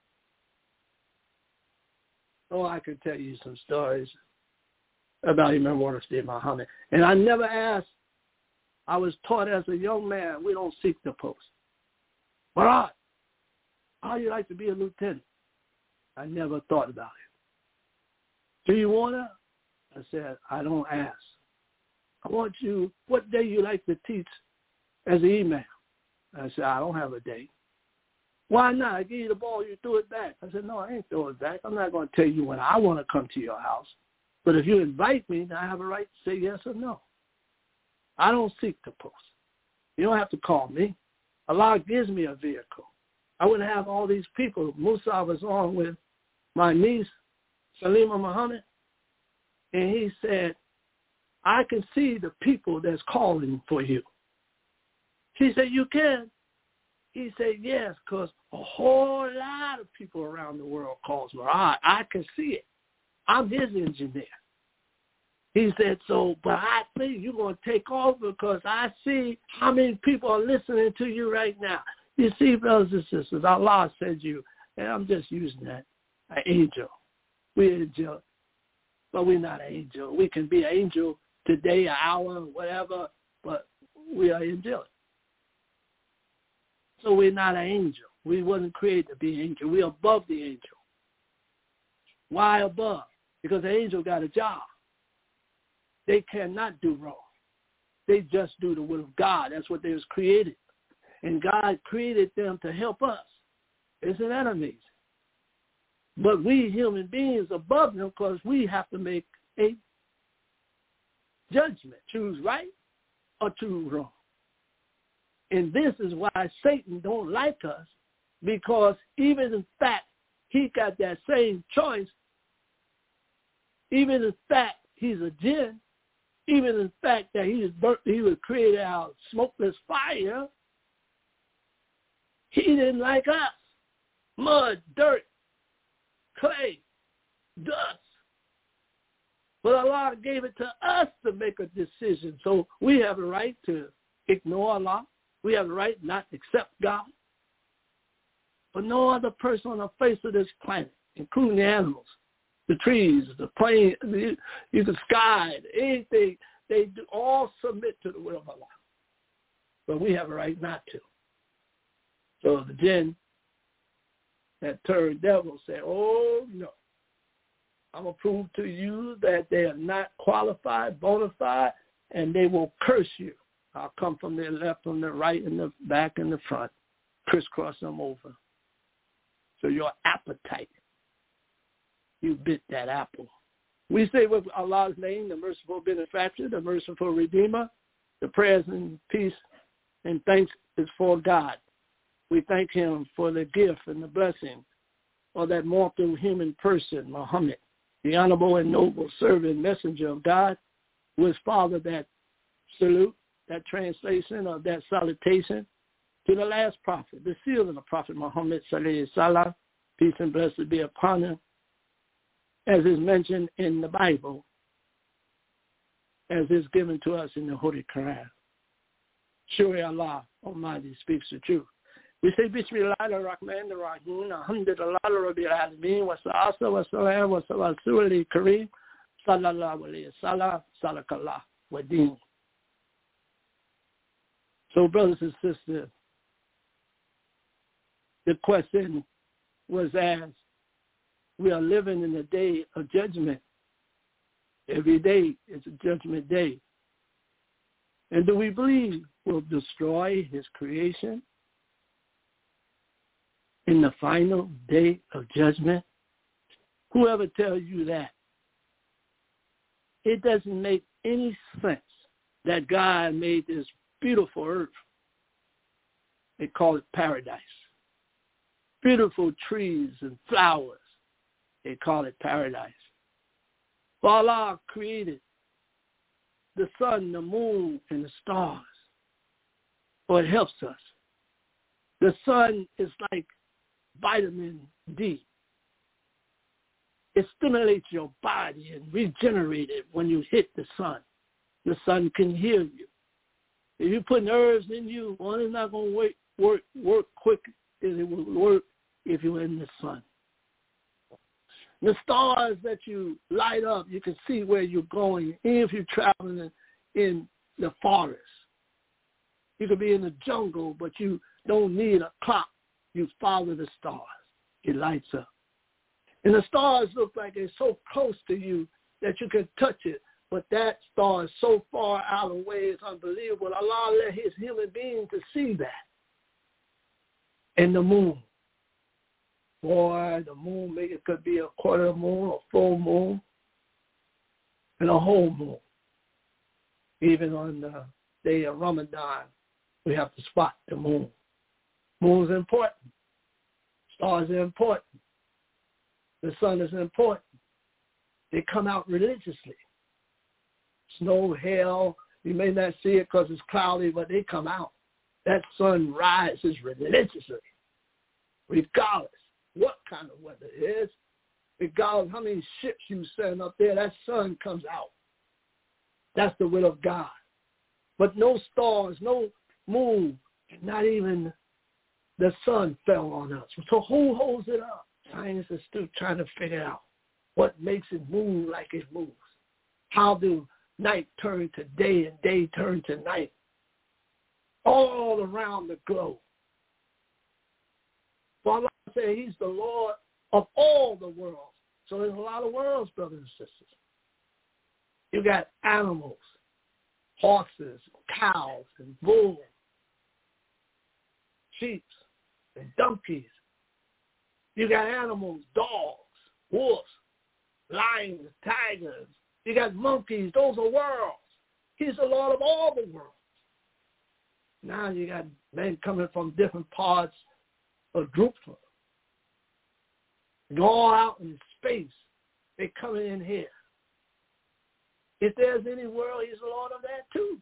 Oh, I could tell you some stories about Imam Warathin Muhammad. And I never asked. I was taught as a young man, we don't seek the post. Murad, how'd you like to be a lieutenant? I never thought about it. Do you want to? I said, I don't ask. I want you, what day you like to teach as an imam? I said, I don't have a day. Why not? I give you the ball, you throw it back. I said, no, I ain't throw it back. I'm not going to tell you when I want to come to your house. But if you invite me, then I have a right to say yes or no. I don't seek the post. You don't have to call me. Allah gives me a vehicle. I wouldn't have all these people. Musa was on with my niece, Salima Muhammad, and he said, I can see the people that's calling for you. She said, you can? He said, yes, because a whole lot of people around the world calls me. I can see it. I'm his engineer. He said, so, but I think you're going to take off because I see how many people are listening to you right now. You see, brothers and sisters, Allah said you, and I'm just using that, an angel. We're angel, but we're not an angel. We can be an angel today, an hour, whatever, but we are angelic. So we're not an angel. We wasn't created to be an angel. We're above the angel. Why above? Because the angel got a job. They cannot do wrong. They just do the will of God. That's what they was created. And God created them to help us. Isn't that amazing? But we human beings above them because we have to make a judgment. Choose right or choose wrong. And this is why Satan don't like us, because even in fact he got that same choice, even in fact he's a jinn, even in fact that he was created out of smokeless fire, he didn't like us. Mud, dirt, clay, dust. But Allah gave it to us to make a decision. So we have a right to ignore Allah. We have a right not to accept God. But no other person on the face of this planet, including the animals, the trees, the plane, the sky, anything, they do all submit to the will of Allah. But we have a right not to. So the jinn, that third devil, said, oh, no. I'm going to prove to you that they are not qualified, bona fide, and they will curse you. I'll come from the left, from the right, and the back, and the front, crisscross them over. So your appetite, you bit that apple. We say with Allah's name, the merciful benefactor, the merciful redeemer, the prayers and peace and thanks is for God. We thank him for the gift and the blessing of that mortal human person, Muhammad, the honorable and noble servant, messenger of God, who has fathered that salute, that translation of that salutation, to the last prophet, the seal of the Prophet Muhammad sallallahu alaihi wasallam, peace and blessings be upon him, as is mentioned in the Bible, as is given to us in the Holy Quran. Surely Allah Almighty speaks the truth. We say, Bismillah ar-Rahman ar-Rahim, Alhamdulillah Rabbil Alameen, wa salatu wa salam wa Rasulil Kareem, sallallahu alayhi wa sallam, salakallah wa deen. So, brothers and sisters, the question was asked, we are living in a day of judgment. Every day is a judgment day. And do we believe we'll destroy his creation in the final day of judgment? Whoever tells you that, it doesn't make any sense that God made this beautiful earth. They call it paradise. Beautiful trees and flowers. They call it paradise. For Allah created the sun, the moon, and the stars. For it helps us. The sun is like vitamin D. It stimulates your body and regenerates it when you hit the sun. The sun can heal you. If you put nerves in you, one is not going to work quick as it will work if you're in the sun. The stars that you light up, you can see where you're going. Even if you're traveling in the forest, you could be in the jungle, but you don't need a clock. You follow the stars. It lights up. And the stars look like they're so close to you that you can touch it. But that star is so far out of the way, it's unbelievable. Allah let his human being to see that. And the moon. Boy, the moon, maybe it could be a quarter moon, a full moon, and a whole moon. Even on the day of Ramadan, we have to spot the moon. Moon's important. Stars are important. The sun is important. They come out religiously. Snow, hail, you may not see it because it's cloudy, but they come out. That sun rises religiously, regardless what kind of weather it is, regardless how many ships you send up there, that sun comes out. That's the will of God. But no stars, no moon, and not even the sun fell on us. So who holds it up? Science is still trying to figure out what makes it move like it moves. How do night turn to day and day turn to night? All around the globe. Well, Allah said he's the Lord of all the worlds. So there's a lot of worlds, brothers and sisters. You got animals, horses, cows, and bulls, sheep, and donkeys. You got animals, dogs, wolves, lions, tigers. You got monkeys. Those are worlds. He's the Lord of all the worlds. Now you got men coming from different parts of groups. Go all out in space. They're coming in here. If there's any world, he's the Lord of that too.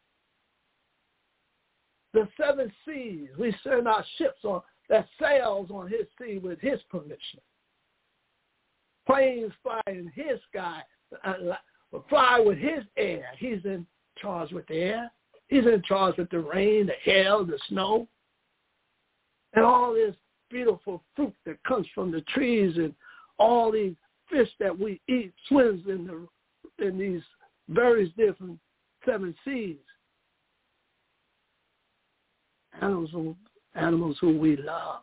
The seven seas, we send our ships on that sails on his sea with his permission. Planes fly in his sky, fly with his air. He's in charge with the air. He's in charge with the rain, the hail, the snow, and all this beautiful fruit that comes from the trees, and all these fish that we eat swims in these various different seven seas. Animals who we love.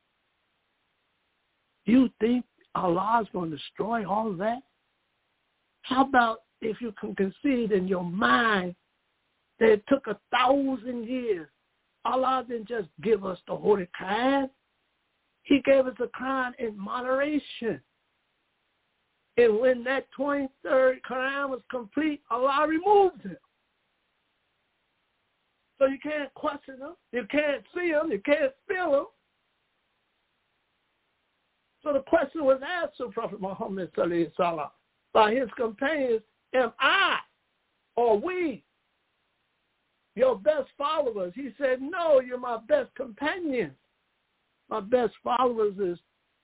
You think Allah is going to destroy all of that? How about if you can conceive in your mind that it took 1,000 years? Allah didn't just give us the Holy Quran. He gave us the Quran in moderation. And when that 23rd Quran was complete, Allah removed him. So you can't question him. You can't see him. You can't feel him. So the question was asked to Prophet Muhammad sallallahu alaihi wasallam by his companions, am I or we your best followers. He said, no, you're my best companion. My best followers is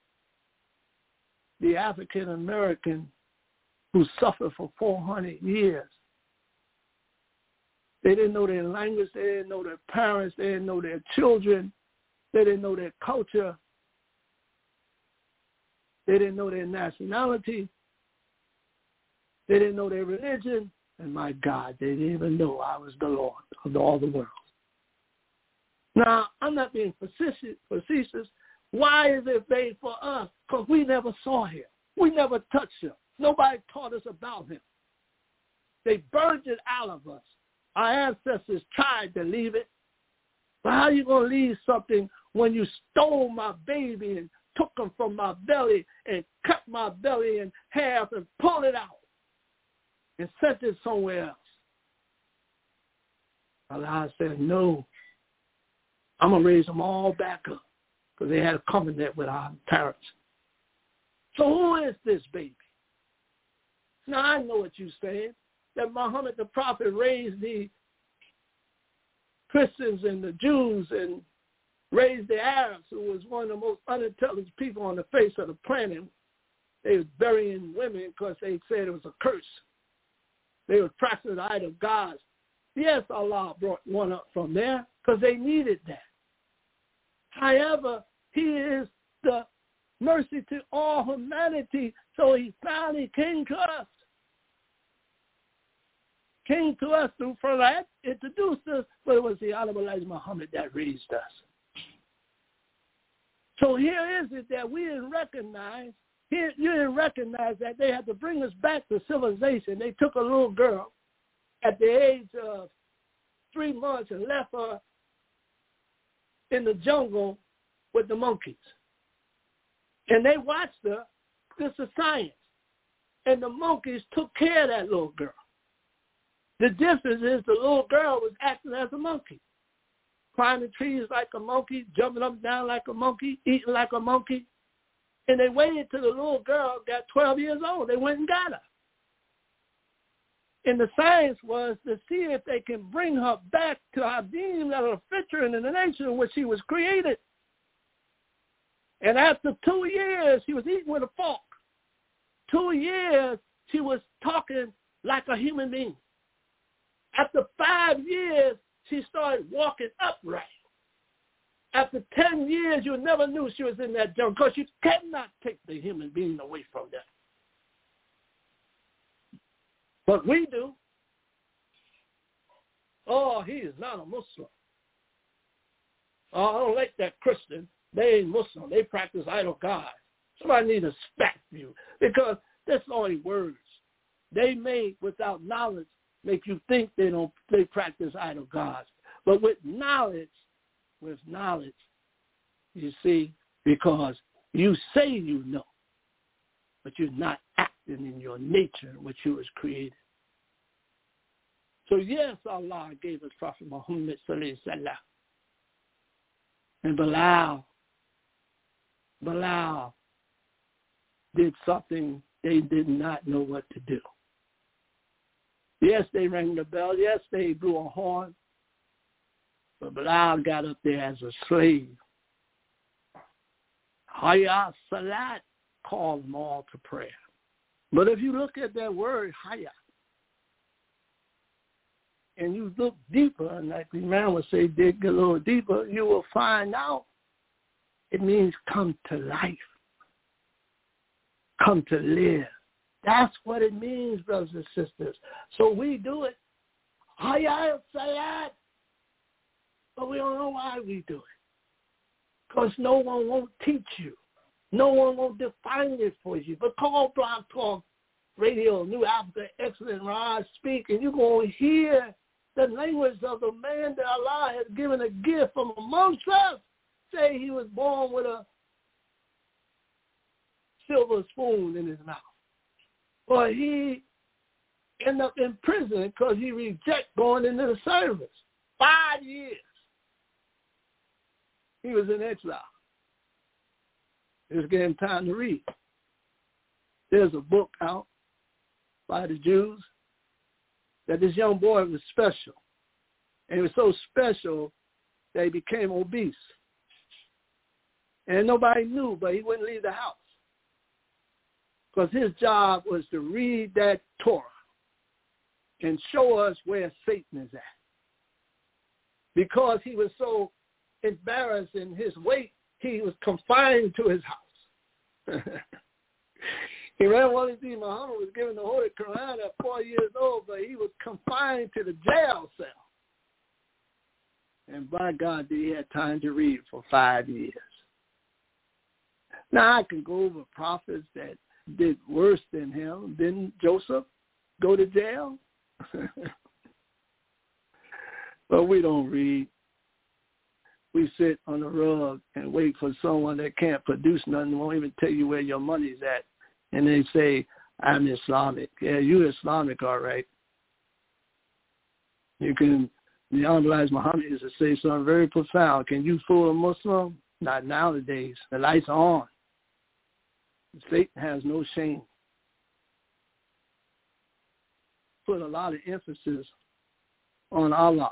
the African American who suffered for 400 years. They didn't know their language. They didn't know their parents. They didn't know their children. They didn't know their culture. They didn't know their nationality. They didn't know their religion. And my God, they didn't even know I was the Lord of all the world. Now, I'm not being facetious. Why is it made for us? Because we never saw him. We never touched him. Nobody taught us about him. They burned it out of us. Our ancestors tried to leave it. But how are you going to leave something when you stole my baby and took him from my belly and cut my belly in half and pulled it out and sent it somewhere else? Allah said, no, I'm going to raise them all back up because they had a covenant with our parents. So who is this baby? Now, I know what you're saying, that Muhammad the prophet raised the Christians and the Jews and raised the Arabs, who was one of the most unintelligent people on the face of the planet. They was burying women because they said it was a curse. They were practicing idol gods. Yes, Allah brought one up from there because they needed that. However, he is the mercy to all humanity, so he finally came to us. Came to us through Farad, introduced us, but it was the Honorable Elijah Muhammad that raised us. So here is it that we didn't recognize. You didn't recognize that they had to bring us back to civilization. They took a little girl at the age of 3 months and left her in the jungle with the monkeys. And they watched her. This is science. And the monkeys took care of that little girl. The difference is the little girl was acting as a monkey, climbing trees like a monkey, jumping up and down like a monkey, eating like a monkey. And they waited till the little girl got 12 years old. They went and got her. And the science was to see if they can bring her back to her being that are feature in the nature in which she was created. And after 2 years, she was eating with a fork. 2 years, she was talking like a human being. After 5 years, she started walking upright. After 10 years, you never knew she was in that jungle because you cannot take the human being away from them. But we do. Oh, he is not a Muslim. Oh, I don't like that Christian. They ain't Muslim. They practice idol gods. Somebody needs to smack you because that's only words. They may, without knowledge, make you think they practice idol gods. But with knowledge, you see, because you say you know, but you're not acting in your nature in which you was created. So yes, Allah gave us Prophet Muhammad sallallahu alaihi wasallam. And Bilal did something they did not know what to do. Yes, they rang the bell. Yes, they blew a horn. But Bilal got up there as a slave. Hayya Salat called them all to prayer. But if you look at that word, Hayya, and you look deeper, and like the man would say, dig a little deeper, you will find out it means come to life, come to live. That's what it means, brothers and sisters. So we do it. Hayya Salat. But we don't know why we do it. Because no one won't teach you. No one won't define it for you. But call Blog Talk Radio, New Africa, Excellent Raj speak, and you're going to hear the language of the man that Allah has given a gift from amongst us. Say he was born with a silver spoon in his mouth. But he ended up in prison because he rejected going into the service. 5 years. He was in exile. It was getting time to read. There's a book out by the Jews that this young boy was special. And it was so special that he became obese. And nobody knew, but he wouldn't leave the house. Because his job was to read that Torah and show us where Satan is at. Because he was so embarrassed in his weight, he was confined to his house. He ran one of these. Muhammad was given the Holy Quran at 4 years old, but he was confined to the jail cell. And by God, did he have time to read for 5 years. Now, I can go over prophets that did worse than him. Didn't Joseph go to jail? But we don't read. We sit on the rug and wait for someone that can't produce nothing, won't even tell you where your money's at. And they say, I'm Islamic. Yeah, you're Islamic, all right. You can, the Honorable Muhammad used to say something very profound. Can you fool a Muslim? Not nowadays. The lights are on. Satan has no shame. Put a lot of emphasis on Allah.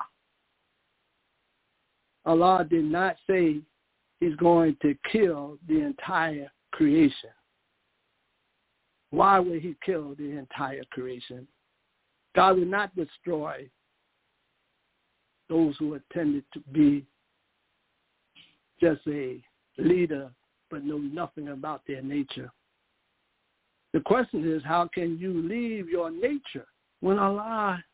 Allah did not say he's going to kill the entire creation. Why would he kill the entire creation? God would not destroy those who intended to be just a leader but know nothing about their nature. The question is, how can you leave your nature when Allah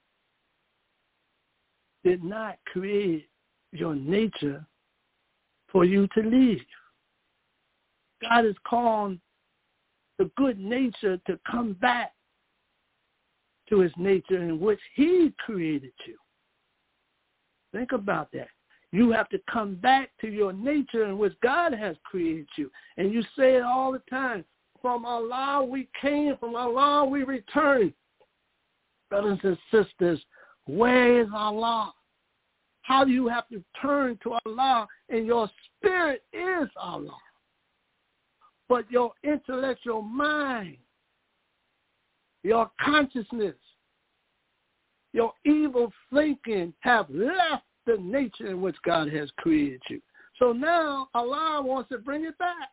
did not create your nature for you to leave? God is calling the good nature to come back to his nature in which he created you. Think about that. You have to come back to your nature in which God has created you. And you say it all the time. From Allah we came, from Allah we return. Brothers and sisters, where is Allah? How do you have to turn to Allah? And your spirit is Allah. But your intellectual mind, your consciousness, your evil thinking have left the nature in which God has created you. So now Allah wants to bring it back.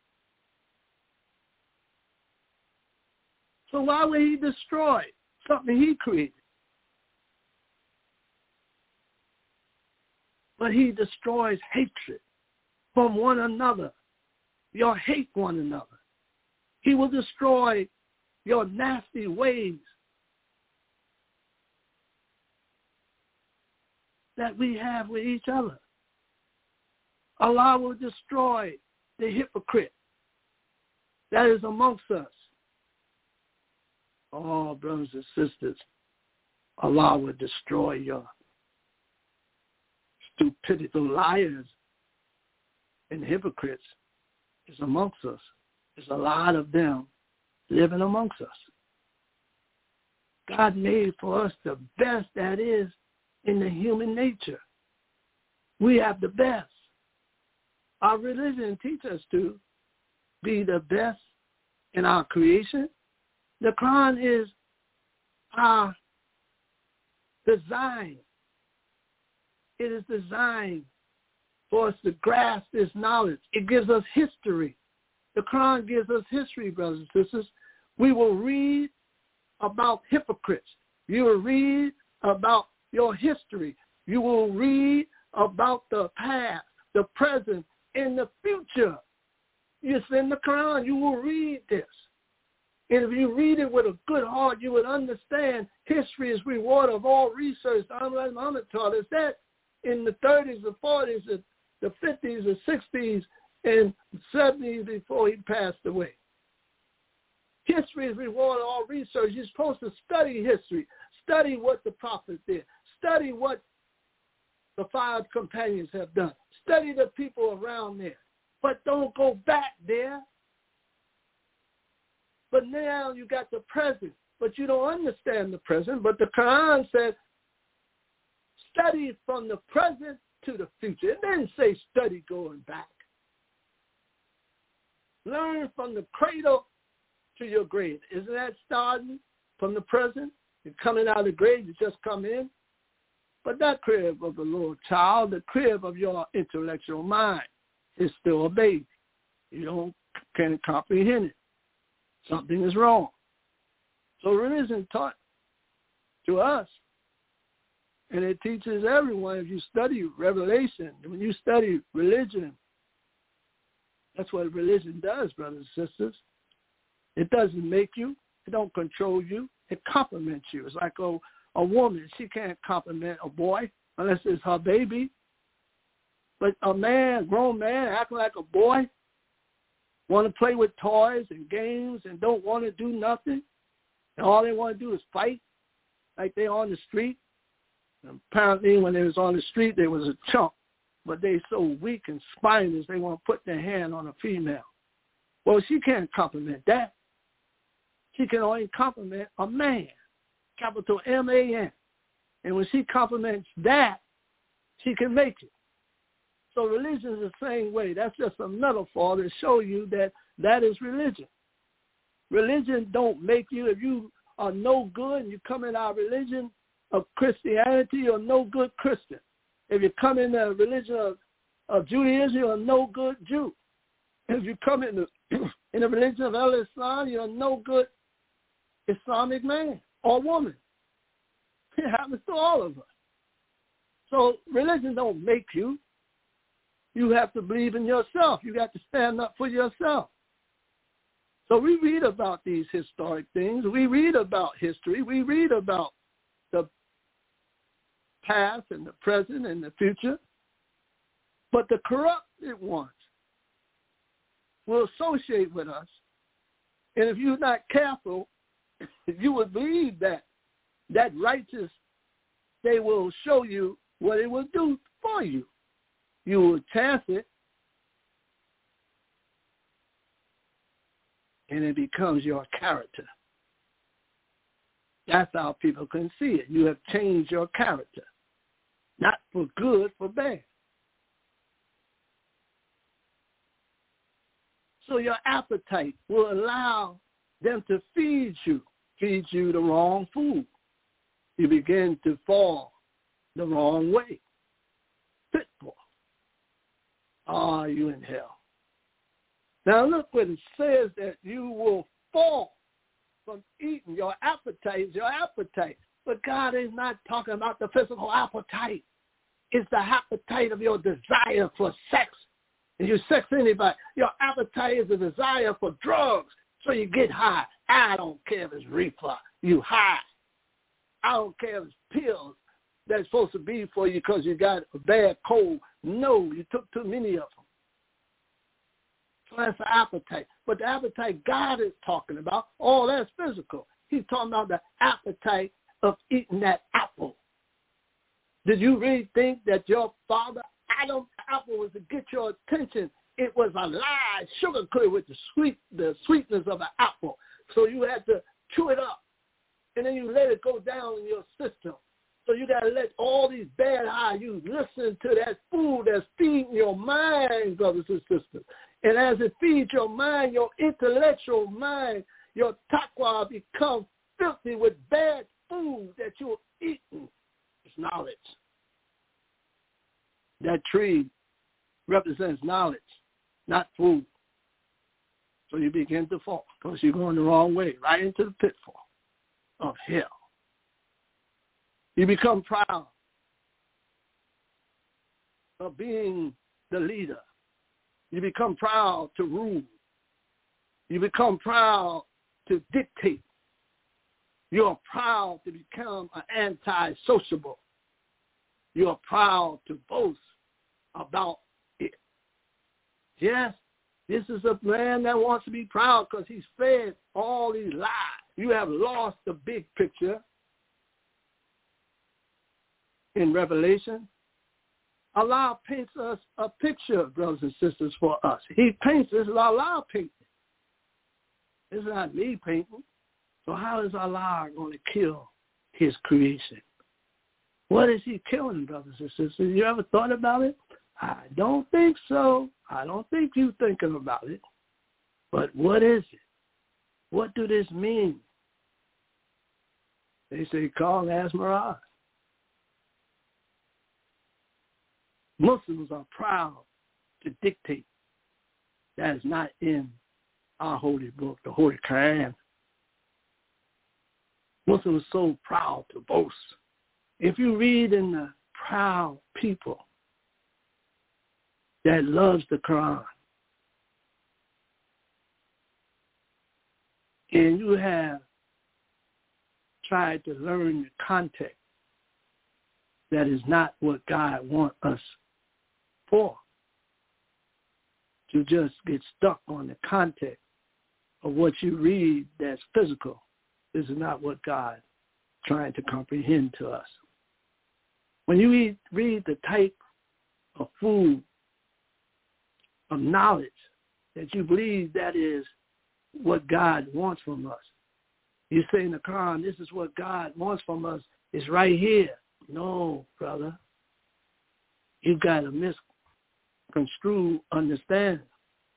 So why would he destroy something he created? But he destroys hatred from one another. You'll hate one another. He will destroy your nasty ways that we have with each other. Allah will destroy the hypocrite that is amongst us. Oh, brothers and sisters, Allah will destroy your stupidity. The liars and hypocrites is amongst us. There's a lot of them living amongst us. God made for us the best that is in the human nature. We have the best. Our religion teaches us to be the best in our creation. The Quran is our design. It is designed for us to grasp this knowledge. It gives us history. The Quran gives us history, brothers and sisters. We will read about hypocrites. You will read about your history. You will read about the past, the present, and the future. It's in the Quran. You will read this. And if you read it with a good heart, you would understand history is reward of all research. Ahmad Muhammad taught us that in the 30s, the 40s, the 50s, the 60s, and 70s before he passed away. History is reward of all research. You're supposed to study history. Study what the prophets did. Study what the 5 companions have done. Study the people around there. But don't go back there. But now you got the present, but you don't understand the present. But the Quran said, study from the present to the future. It didn't say study going back. Learn from the cradle to your grave. Isn't that starting from the present? You're coming out of the grave, you just come in. But that crib of the little child, the crib of your intellectual mind, is still a baby. You can't comprehend it. Something is wrong. So religion taught to us, and it teaches everyone. If you study Revelation, when you study religion, that's what religion does, brothers and sisters. It doesn't make you. It don't control you. It compliments you. It's like a woman. She can't compliment a boy unless it's her baby. But a man, grown man, acting like a boy, want to play with toys and games and don't want to do nothing. And all they want to do is fight like they're on the street. And apparently when they was on the street, they was a chump. But they so weak and spineless, they want to put their hand on a female. Well, she can't compliment that. She can only compliment a man, capital M-A-N. And when she compliments that, she can make it. So religion is the same way. That's just a metaphor to show you that is religion. Religion don't make you, if you are no good and you come in our religion of Christianity, you're no good Christian. If you come in the religion of Judaism, you're a no good Jew. If you come in the religion of Islam, you're a no good Islamic man or woman. It happens to all of us. So religion don't make you. You have to believe in yourself. You got to stand up for yourself. So we read about these historic things. We read about history. We read about the past and the present and the future. But the corrupted ones will associate with us. And if you're not careful, you would believe that righteous, they will show you what it will do for you. You will chance it, and it becomes your character. That's how people can see it. You have changed your character, not for good, for bad. So your appetite will allow them to feed you the wrong food. You begin to fall the wrong way. Pitfall. Are you in hell? Now look what it says, that you will fall from eating. Your appetite is your appetite. But God is not talking about the physical appetite. It's the appetite of your desire for sex. And you sex anybody. Your appetite is the desire for drugs. So you get high. I don't care if it's reefer. You high. I don't care if it's pills that's supposed to be for you because you got a bad cold. No, you took too many of them. So that's the appetite. But the appetite God is talking about, all that's physical. He's talking about the appetite of eating that apple. Did you really think that your father, Adam's apple, was to get your attention? It was a lie, sugar coated with the sweetness of an apple. So you had to chew it up, and then you let it go down in your system. So you got to let all these bad highs, you listen to that food that's feeding your mind, brothers and sisters. And as it feeds your mind, your intellectual mind, your taqwa becomes filthy with bad food that you're eating. It's knowledge. That tree represents knowledge, not food. So you begin to fall because you're going the wrong way, right into the pitfall of hell. You become proud of being the leader. You become proud to rule. You become proud to dictate. You're proud to become an anti-sociable. You're proud to boast about it. Yes, this is a man that wants to be proud because he's fed all these lies. You have lost the big picture in Revelation. Allah paints us a picture, brothers and sisters, for us. He paints this, Allah painting. It's not me painting. So how is Allah going to kill his creation? What is he killing, brothers and sisters? You ever thought about it? I don't think so. I don't think you're thinking about it. But what is it? What do this mean? They say, call and ask Mirage. Muslims are proud to dictate. That is not in our holy book, the Holy Quran. Muslims are so proud to boast. If you read in the proud people that loves the Quran, and you have tried to learn the context, that is not what God wants us for. To just get stuck on the context of what you read that's physical. This is not what God is trying to comprehend to us. When you read the type of food, of knowledge, that you believe that is what God wants from us. You say in the Quran, this is what God wants from us. It's right here. No, brother. You got a misconstrued understanding.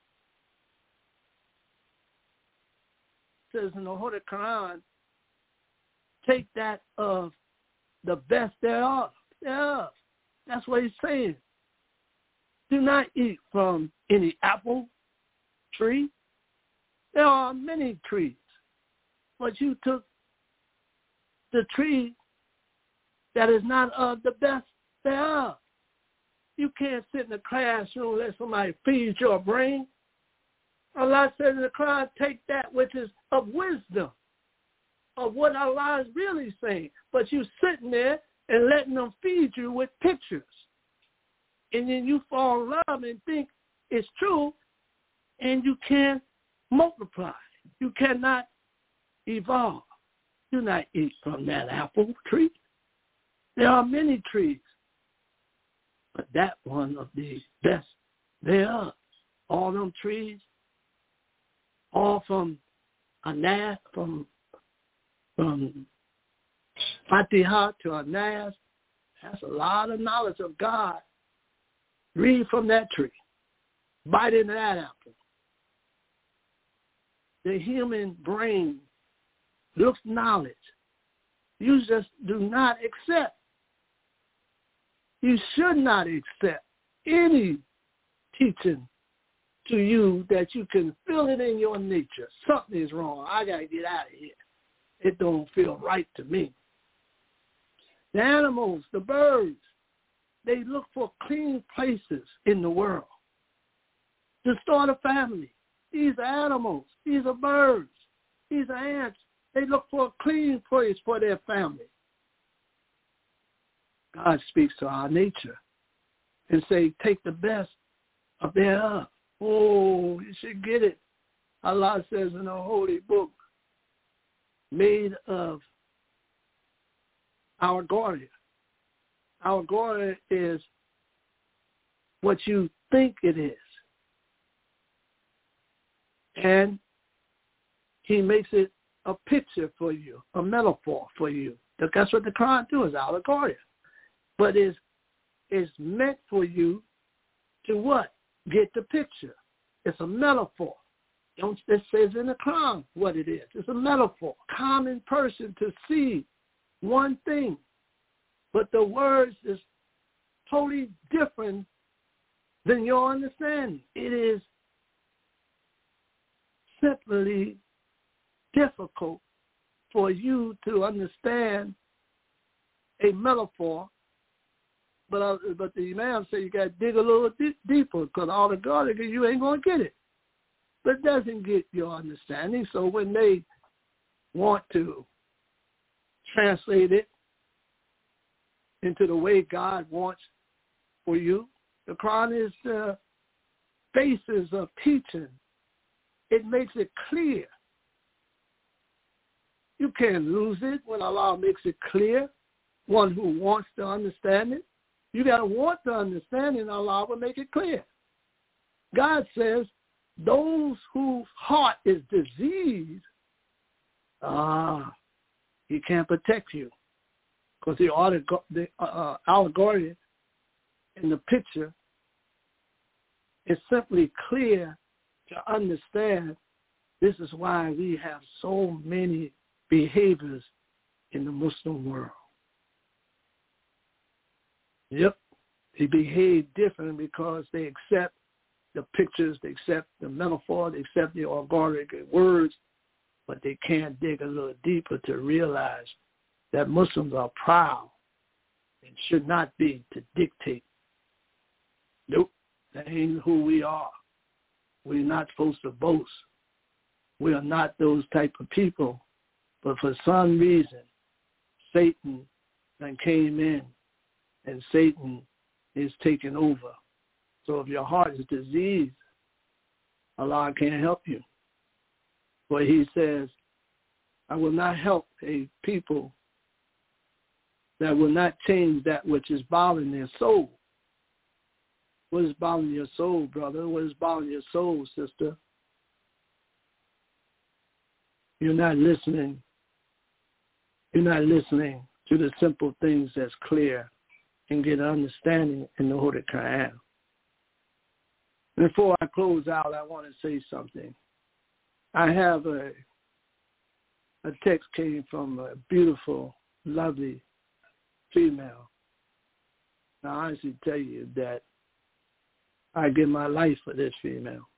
It says in the Holy Quran, take that of the best thereof. Yeah, that's what he's saying. Do not eat from any apple tree. There are many trees, but you took the tree that is not of the best thereof. You can't sit in the classroom and let somebody feed your brain. Allah says in the Quran, take that which is of wisdom, of what Allah is really saying. But you sitting there and letting them feed you with pictures. And then you fall in love and think it's true, and you can't multiply. You cannot evolve. Do not eat from that apple tree. There are many trees, but that one of the best thereof. All them trees, all from Anas, from Fatiha to Anas, that's a lot of knowledge of God. Read from that tree. Bite into that apple. The human brain looks knowledge. You just do not accept. You should not accept any teaching to you that you can feel it in your nature. Something is wrong. I got to get out of here. It don't feel right to me. The animals, the birds, they look for clean places in the world to start a family. These are animals. These are birds. These are ants. They look for a clean place for their family. God speaks to our nature and say, take the best of thereof. Oh, you should get it. Allah says in the holy book, made of our Gloria. Our Gloria is what you think it is. And he makes it a picture for you, a metaphor for you. That's what the Quran does, allegoria. But it's meant for you to what? Get the picture. It's a metaphor. It says in the Quran what it is. It's a metaphor. Common person to see one thing, but the words is totally different than your understanding. It is simply difficult for you to understand a metaphor, but the Imam said you got to dig a little deeper because all the God you ain't going to get it. But it doesn't get your understanding. So when they want to translate it into the way God wants for you, the Quran is the basis of teaching. It makes it clear. You can't lose it when Allah makes it clear. One who wants to understand it. You got to want to understand it, and Allah will make it clear. God says, those whose heart is diseased, he can't protect you. Because the allegory in the picture is simply clear to understand. This is why we have so many behaviors in the Muslim world. Yep, They behave different because they accept the pictures, they accept the metaphor, they accept the allegoric words, but they can't dig a little deeper to realize that Muslims are proud and should not be to dictate. Nope, that ain't who we are. We're not supposed to boast. We are not those type of people. But for some reason, Satan then came in, and Satan is taking over. So if your heart is diseased, Allah can't help you. But he says, I will not help a people that will not change that which is bothering their soul. What is bothering your soul, brother? What is bothering your soul, sister? You're not listening. You're not listening to the simple things that's clear and get an understanding in the Holy Quran. Before I close out, I want to say something. I have a text came from a beautiful, lovely female. I honestly tell you that I give my life for this female.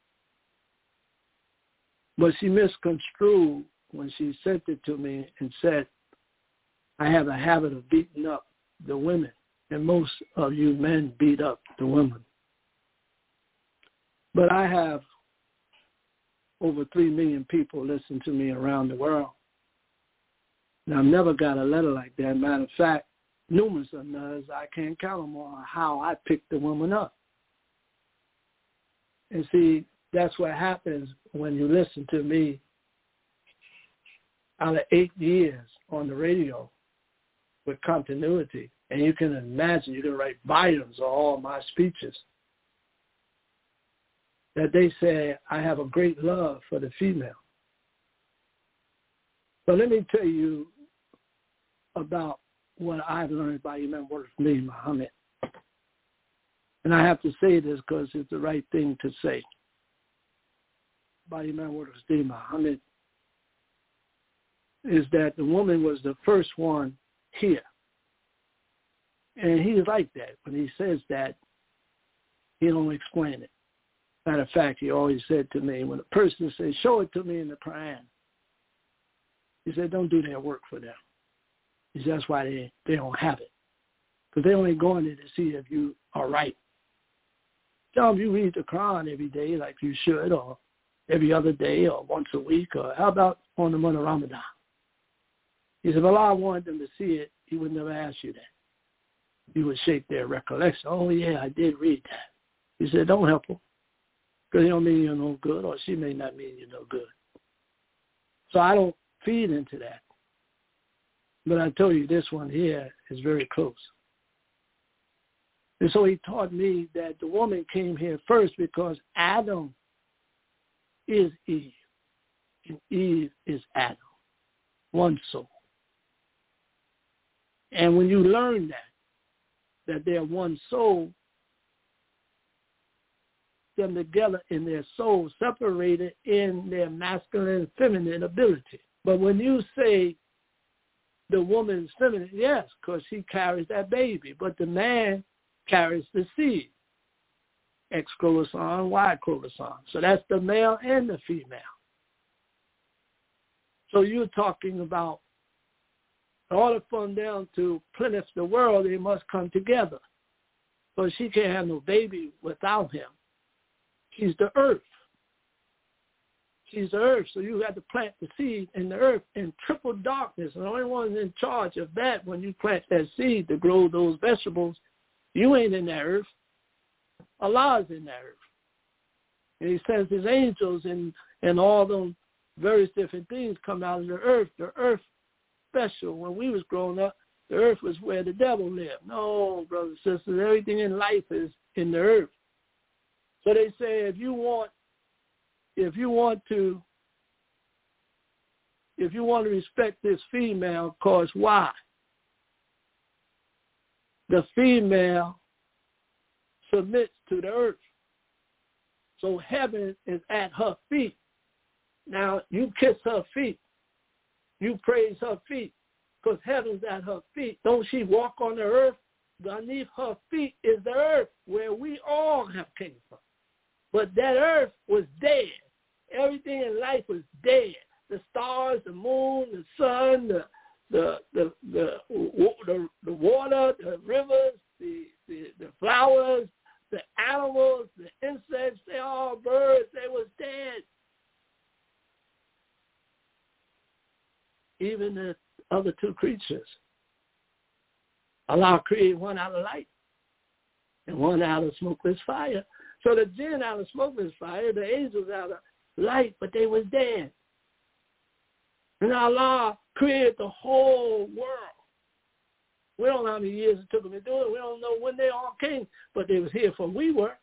But she misconstrued when she sent it to me and said, I have a habit of beating up the women, and most of you men beat up the women. But I have over 3 million people listen to me around the world. And I've never got a letter like that. Matter of fact, numerous of others, I can't count them on how I pick the woman up. And see, that's what happens when you listen to me out of 8 years on the radio with continuity. And you can imagine, you can write volumes of all my speeches. That they say I have a great love for the female. But let me tell you about what I've learned by Imam Ward's Muhammad. And I have to say this because it's the right thing to say. By Imam Ward's Muhammad is that the woman was the first one here. And he's like that. When he says that, he don't explain it. Matter of fact, he always said to me, when a person says, show it to me in the Quran, he said, don't do their work for them. He said, that's why they don't have it. Because they only go in there to see if you are right. Tell them you read the Quran every day like you should, or every other day, or once a week, or how about on the month of Ramadan? He said, if Allah wanted them to see it, he would never ask you that. He would shake their recollection. Oh, yeah, I did read that. He said, don't help them. Because they don't mean you're no good, or she may not mean you're no good. So I don't feed into that. But I told you this one here is very close. And so he taught me that the woman came here first because Adam is Eve, and Eve is Adam, one soul. And when you learn that they're one soul, them together in their soul, separated in their masculine and feminine ability. But when you say the woman's feminine, yes, because she carries that baby, but the man carries the seed, X chromosome, Y chromosome. So that's the male and the female. So you're talking about in order for them down to plenish the world, they must come together. But she can't have no baby without him. She's the earth. She's the earth, so you have to plant the seed in the earth in triple darkness. And the only one in charge of that when you plant that seed to grow those vegetables, you ain't in that earth. Allah is in that earth. And he sends his angels and all those various different things come out of the earth. The earth special. When we was growing up, the earth was where the devil lived. No, brothers and sisters, everything in life is in the earth. So they say if you want to respect this female, of course, why? The female submits to the earth. So heaven is at her feet. Now, you kiss her feet. You praise her feet because heaven's at her feet. Don't she walk on the earth beneath her feet is the earth where we all have came from. But that earth was dead. Everything in life was dead. The stars, the moon, the sun, the water, the rivers, the flowers, the animals, the insects, they all birds, they was dead. Even the other two creatures. Allah created one out of light and one out of smokeless fire. So the jinn out of smokeless fire, the angels out of light, but they was dead. And Allah created the whole world. We don't know how many years it took them to do it. We don't know when they all came, but they was here before we were.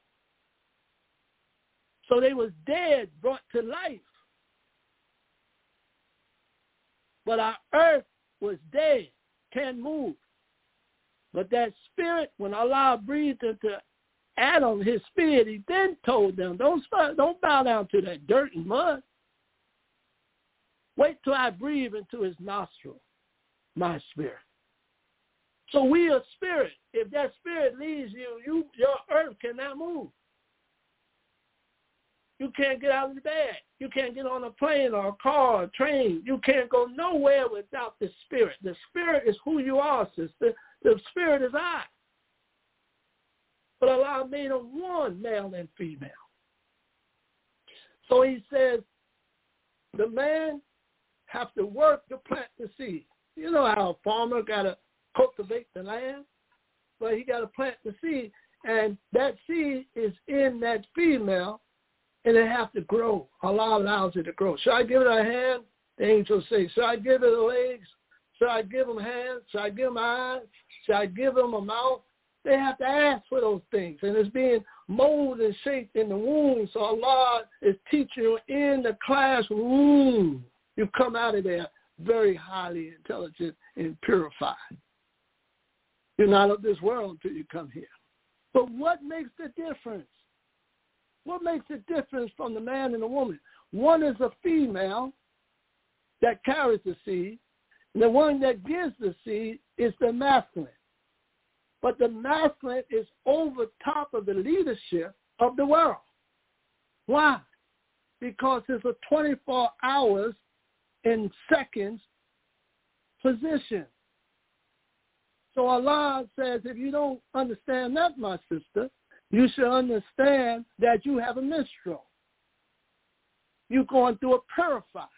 So they was dead, brought to life. But our earth was dead, can't move. But that spirit, when Allah breathed into Adam, his spirit, he then told them, don't bow down to that dirt and mud. Wait till I breathe into his nostril, my spirit. So we are spirit. If that spirit leaves you, your earth cannot move. You can't get out of the bed. You can't get on a plane or a car or a train. You can't go nowhere without the spirit. The spirit is who you are, sister. The spirit is I. But Allah made them one, male and female. So he says, the man have to work to plant the seed. You know how a farmer got to cultivate the land? But he got to plant the seed. And that seed is in that female, and it has to grow. Allah allows it to grow. Should I give it a hand? The angels say, should I give it legs? Should I give them hands? Should I give them eyes? Should I give them a mouth? They have to ask for those things. And it's being molded and shaped in the womb. So Allah is teaching you in the classroom. You come out of there very highly intelligent and purified. You're not of this world until you come here. But what makes the difference? What makes the difference from the man and the woman? One is a female that carries the seed, and the one that gives the seed is the masculine. But the masculine is over top of the leadership of the world. Why? Because it's a 24 hours in seconds position. So Allah says, if you don't understand that, my sister, you should understand that you have a minstrel. You're going through a purifier.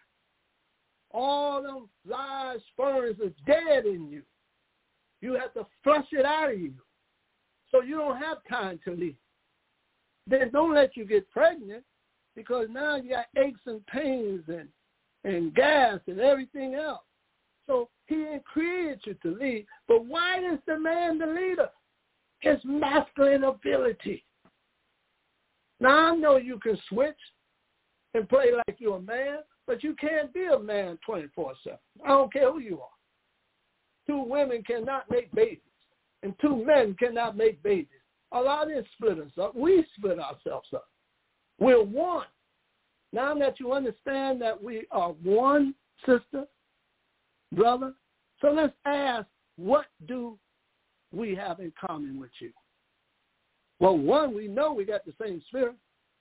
All them live sperms are dead in you. You have to flush it out of you. So you don't have time to leave. Then don't let you get pregnant, because now you got aches and pains and gas and everything else. So he didn't create you to lead. But why is the man the leader? His masculine ability. Now I know you can switch and play like you're a man, but you can't be a man 24/7. I don't care who you are. 2 women cannot make babies, and 2 men cannot make babies. Allah didn't split us up. We split ourselves up. We're one. Now that you understand that we are one, sister, brother, so let's ask, what do we have in common with you? Well, one, we know we got the same spirit.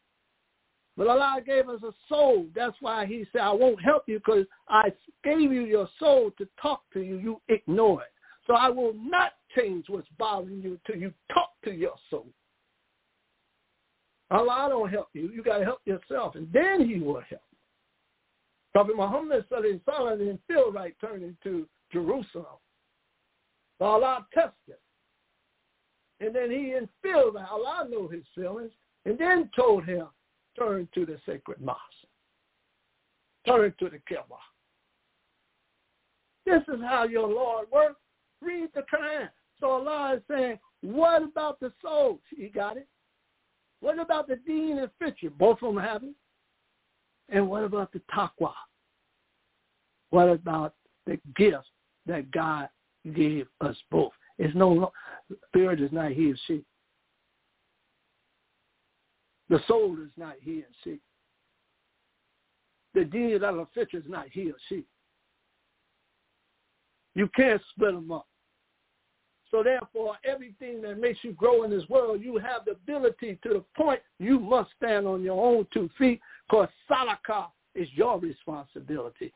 But Allah gave us a soul. That's why he said, I won't help you, because I gave you your soul to talk to you. You ignore it. So I will not change what's bothering you till you talk to your soul. Allah don't help you. You got to help yourself, and then he will help. Prophet Muhammad didn't feel right turning to Jerusalem. So Allah tested. And then he didn't feel that. Allah knew his feelings, and then told him, turn to the sacred mosque. Turn to the Kaaba. This is how your Lord works. Read the Quran. So Allah is saying, what about the soul? You got it. What about the deen and fitr? Both of them have it. And what about the taqwa? What about the gifts that God gave us both? It's no spirit is not he or she. The soul is not he and she. The deen of the fitr is not he or she. You can't split them up. So therefore, everything that makes you grow in this world, you have the ability to the point you must stand on your own 2 feet, because Salaka is your responsibility.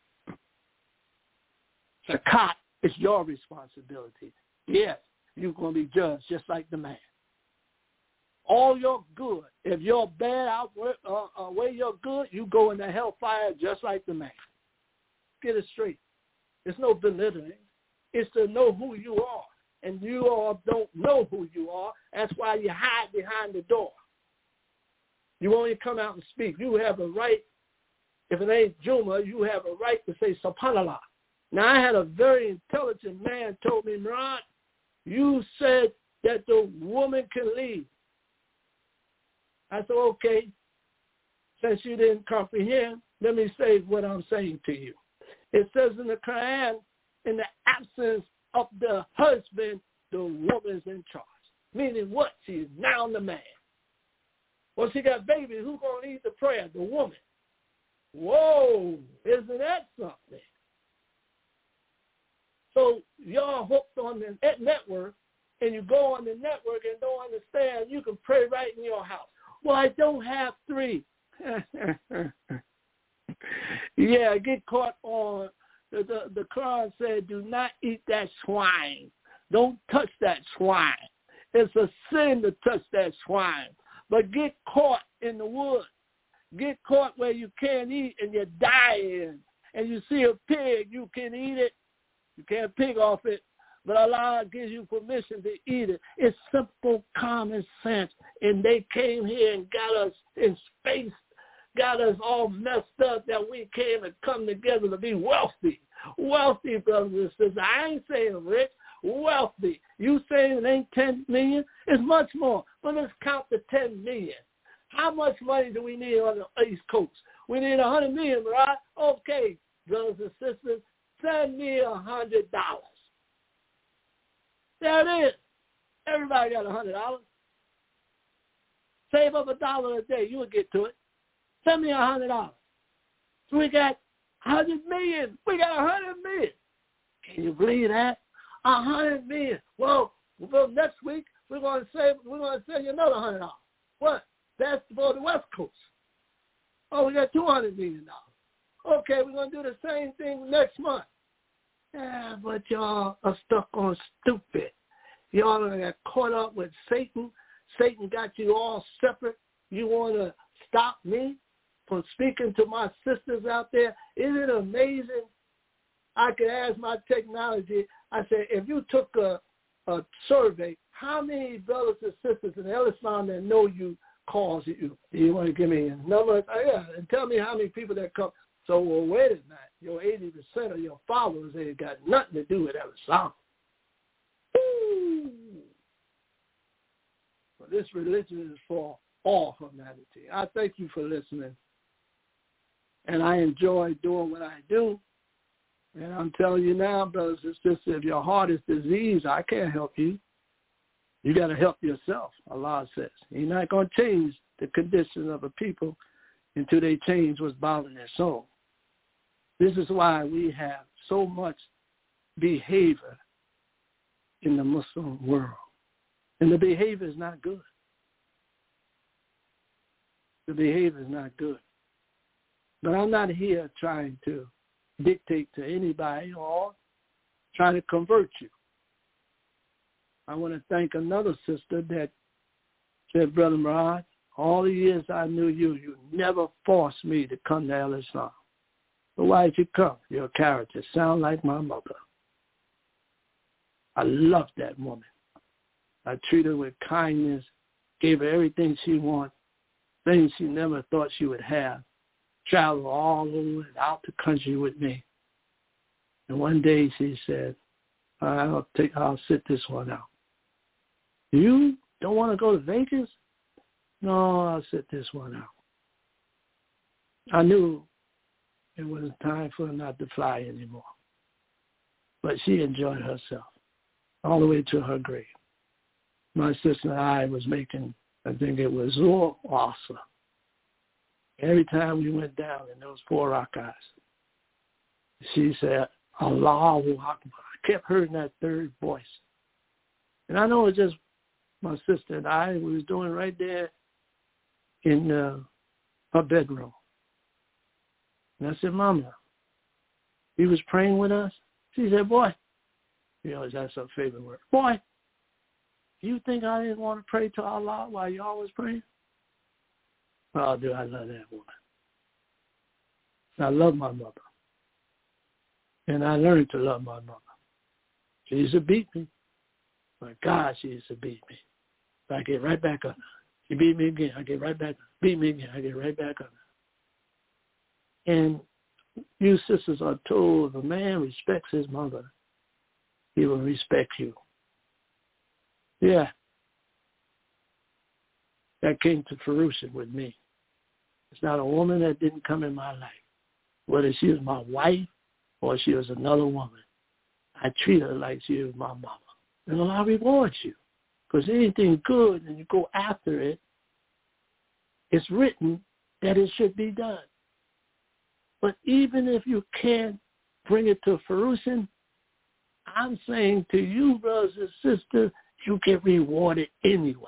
Zakat is your responsibility. Yes, you're going to be judged just like the man. All your good, if you're bad outweigh your good, you go into hellfire just like the man. Get it straight. It's no belittling. It's to know who you are. And you all don't know who you are. That's why you hide behind the door. You only come out and speak. You have a right, if it ain't Juma, you have a right to say subhanallah. Now, I had a very intelligent man told me, Murat, you said that the woman can leave. I said, okay, since you didn't comprehend, let me say what I'm saying to you. It says in the Quran, in the absence of the husband, the woman's in charge. Meaning what? She is now the man. Well, she got babies. Who's going to lead the prayer? The woman. Whoa, isn't that something? So y'all hooked on the network, and you go on the network and don't understand, you can pray right in your house. Well, I don't have 3. Yeah, get caught on. The Quran said, do not eat that swine. Don't touch that swine. It's a sin to touch that swine. But get caught in the woods. Get caught where you can't eat and you're dying. And you see a pig, you can eat it. You can't pig off it. But Allah gives you permission to eat it. It's simple common sense. And they came here and got us in space, got us all messed up that we came and come together to be wealthy. Wealthy, brothers and sisters. I ain't saying rich, wealthy. You saying it ain't 10 million? It's much more. But let's count the 10 million. How much money do we need on the East Coast? We need 100 million, right? Okay, brothers and sisters, send me $100. There it is. Everybody got $100. Save up $1 a day. You will get to it. Send me $100. So we got 100 million. We got 100 million. Can you believe that? 100 million. Well, next week we're going to send you another $100. What? That's for the West Coast. Oh, we got $200 million. Okay, we're going to do the same thing next month. Yeah, but y'all are stuck on stupid. Y'all got caught up with Satan. Satan got you all separate. You want to stop me from speaking to my sisters out there? Isn't it amazing? I could ask my technology. I said, if you took a survey, how many brothers and sisters in Islam that know you calls you? Do you want to give me a number? Yeah, and tell me how many people that come. So, well, wait a minute. Your 80% of your followers ain't got nothing to do with Islam. But this religion is for all humanity. I thank you for listening. And I enjoy doing what I do. And I'm telling you now, brothers and sisters, if your heart is diseased, I can't help you. You got to help yourself, Allah says. You're not going to change the condition of a people until they change what's bothering their soul. This is why we have so much behavior in the Muslim world. And the behavior is not good. The behavior is not good. But I'm not here trying to dictate to anybody or trying to convert you. I want to thank another sister that said, Brother Murad, all the years I knew you, you never forced me to come to Al-Islam. But why did you come? Your character sound like my mother. I loved that woman. I treated her with kindness, gave her everything she wanted, things she never thought she would have. Traveled all over and out the country with me. And one day she said, I'll sit this one out. You don't want to go to Vegas? No, I'll sit this one out. I knew it was time for her not to fly anymore. But she enjoyed herself all the way to her grave. My sister and I was making, I think it was awesome. Every time we went down in those 4 rak'ahs, she said, Allahu Akbar. I kept hearing that third voice. And I know it's just my sister and I. We was doing right there in her bedroom. And I said, Mama, he was praying with us? She said, boy, that's her favorite word. Boy, you think I didn't want to pray to Allah while y'all was praying? Oh, dude, I love that woman. I love my mother. And I learned to love my mother. She used to beat me. My God, she used to beat me. But I get right back on her. She beat me again. I get right back on her. Beat me again. I get right back on her. And you sisters are told if a man respects his mother, he will respect you. Yeah. That came to fruition with me. It's not a woman that didn't come in my life. Whether she was my wife or she was another woman, I treat her like she was my mama. And Allah rewards you. Because anything good and you go after it, it's written that it should be done. But even if you can't bring it to fruition, I'm saying to you, brothers and sisters, you get rewarded anyway.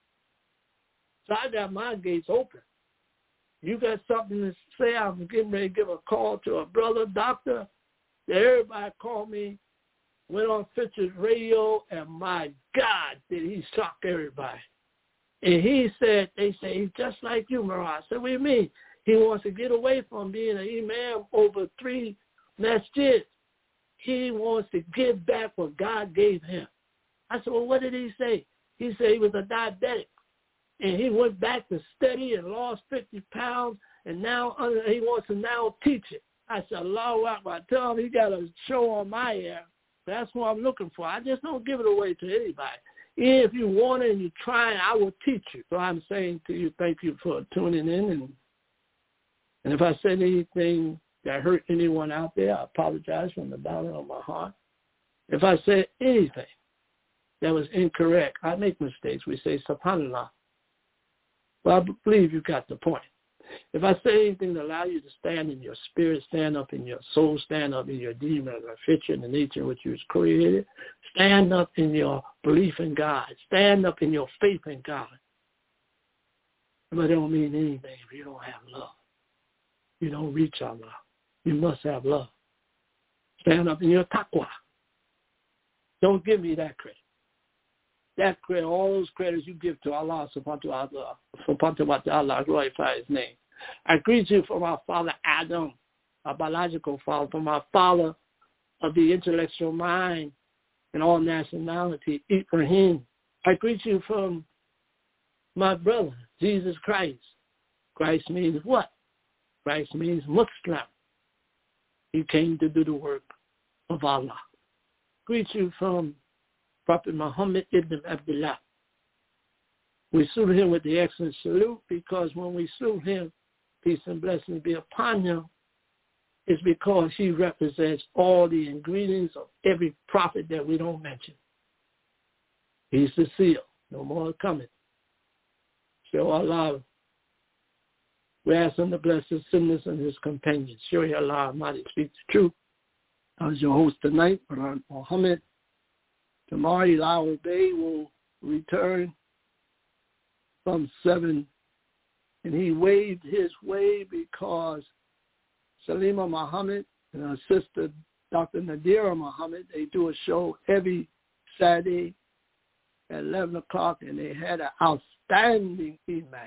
So I got my gates open. You got something to say, I'm getting ready to give a call to a brother, doctor. Everybody called me, went on Fitch's radio, and my God, did he shock everybody. And he said, they say, he's just like you, Marah. I said, what do you mean? He wants to get away from being an imam over 3 masjids. He wants to give back what God gave him. I said, well, what did he say? He said he was a diabetic. And he went back to study and lost 50 pounds, and now he wants to now teach it. I said, Allahu Akbar. I tell him he got a show on my air. That's what I'm looking for. I just don't give it away to anybody. If you want it and you're trying, I will teach you. So I'm saying to you, thank you for tuning in. And if I said anything that hurt anyone out there, I apologize from the bottom of my heart. If I said anything that was incorrect, I make mistakes. We say, subhanallah. Well, I believe you got the point. If I say anything to allow you to stand in your spirit, stand up in your soul, stand up in your demon, or feature in the nature in which you was created, stand up in your belief in God, stand up in your faith in God. But it don't mean anything if you don't have love. You don't reach Allah. You must have love. Stand up in your taqwa. Don't give me that credit. That credit, all those credits you give to Allah subhanahu wa ta'ala, glorify his name. I greet you from our father Adam, our biological father, from our father of the intellectual mind and all nationality, Ibrahim. I greet you from my brother, Jesus Christ. Christ means what? Christ means Muslim. He came to do the work of Allah. Greet you from Prophet Muhammad ibn Abdullah. We salute him with the excellent salute because when we salute him, peace and blessings be upon him, it's because he represents all the ingredients of every prophet that we don't mention. He's the seal. No more coming. So Allah, we ask him to bless his sinners and his companions. Sure, Allah Almighty speaks the truth. I was your host tonight, Brother Muhammad. Tomorrow, Elijah Bay will return from 7. And he waved his way because Salima Muhammad and her sister, Dr. Nadira Muhammad, they do a show every Saturday at 11 o'clock, and they had an outstanding imam.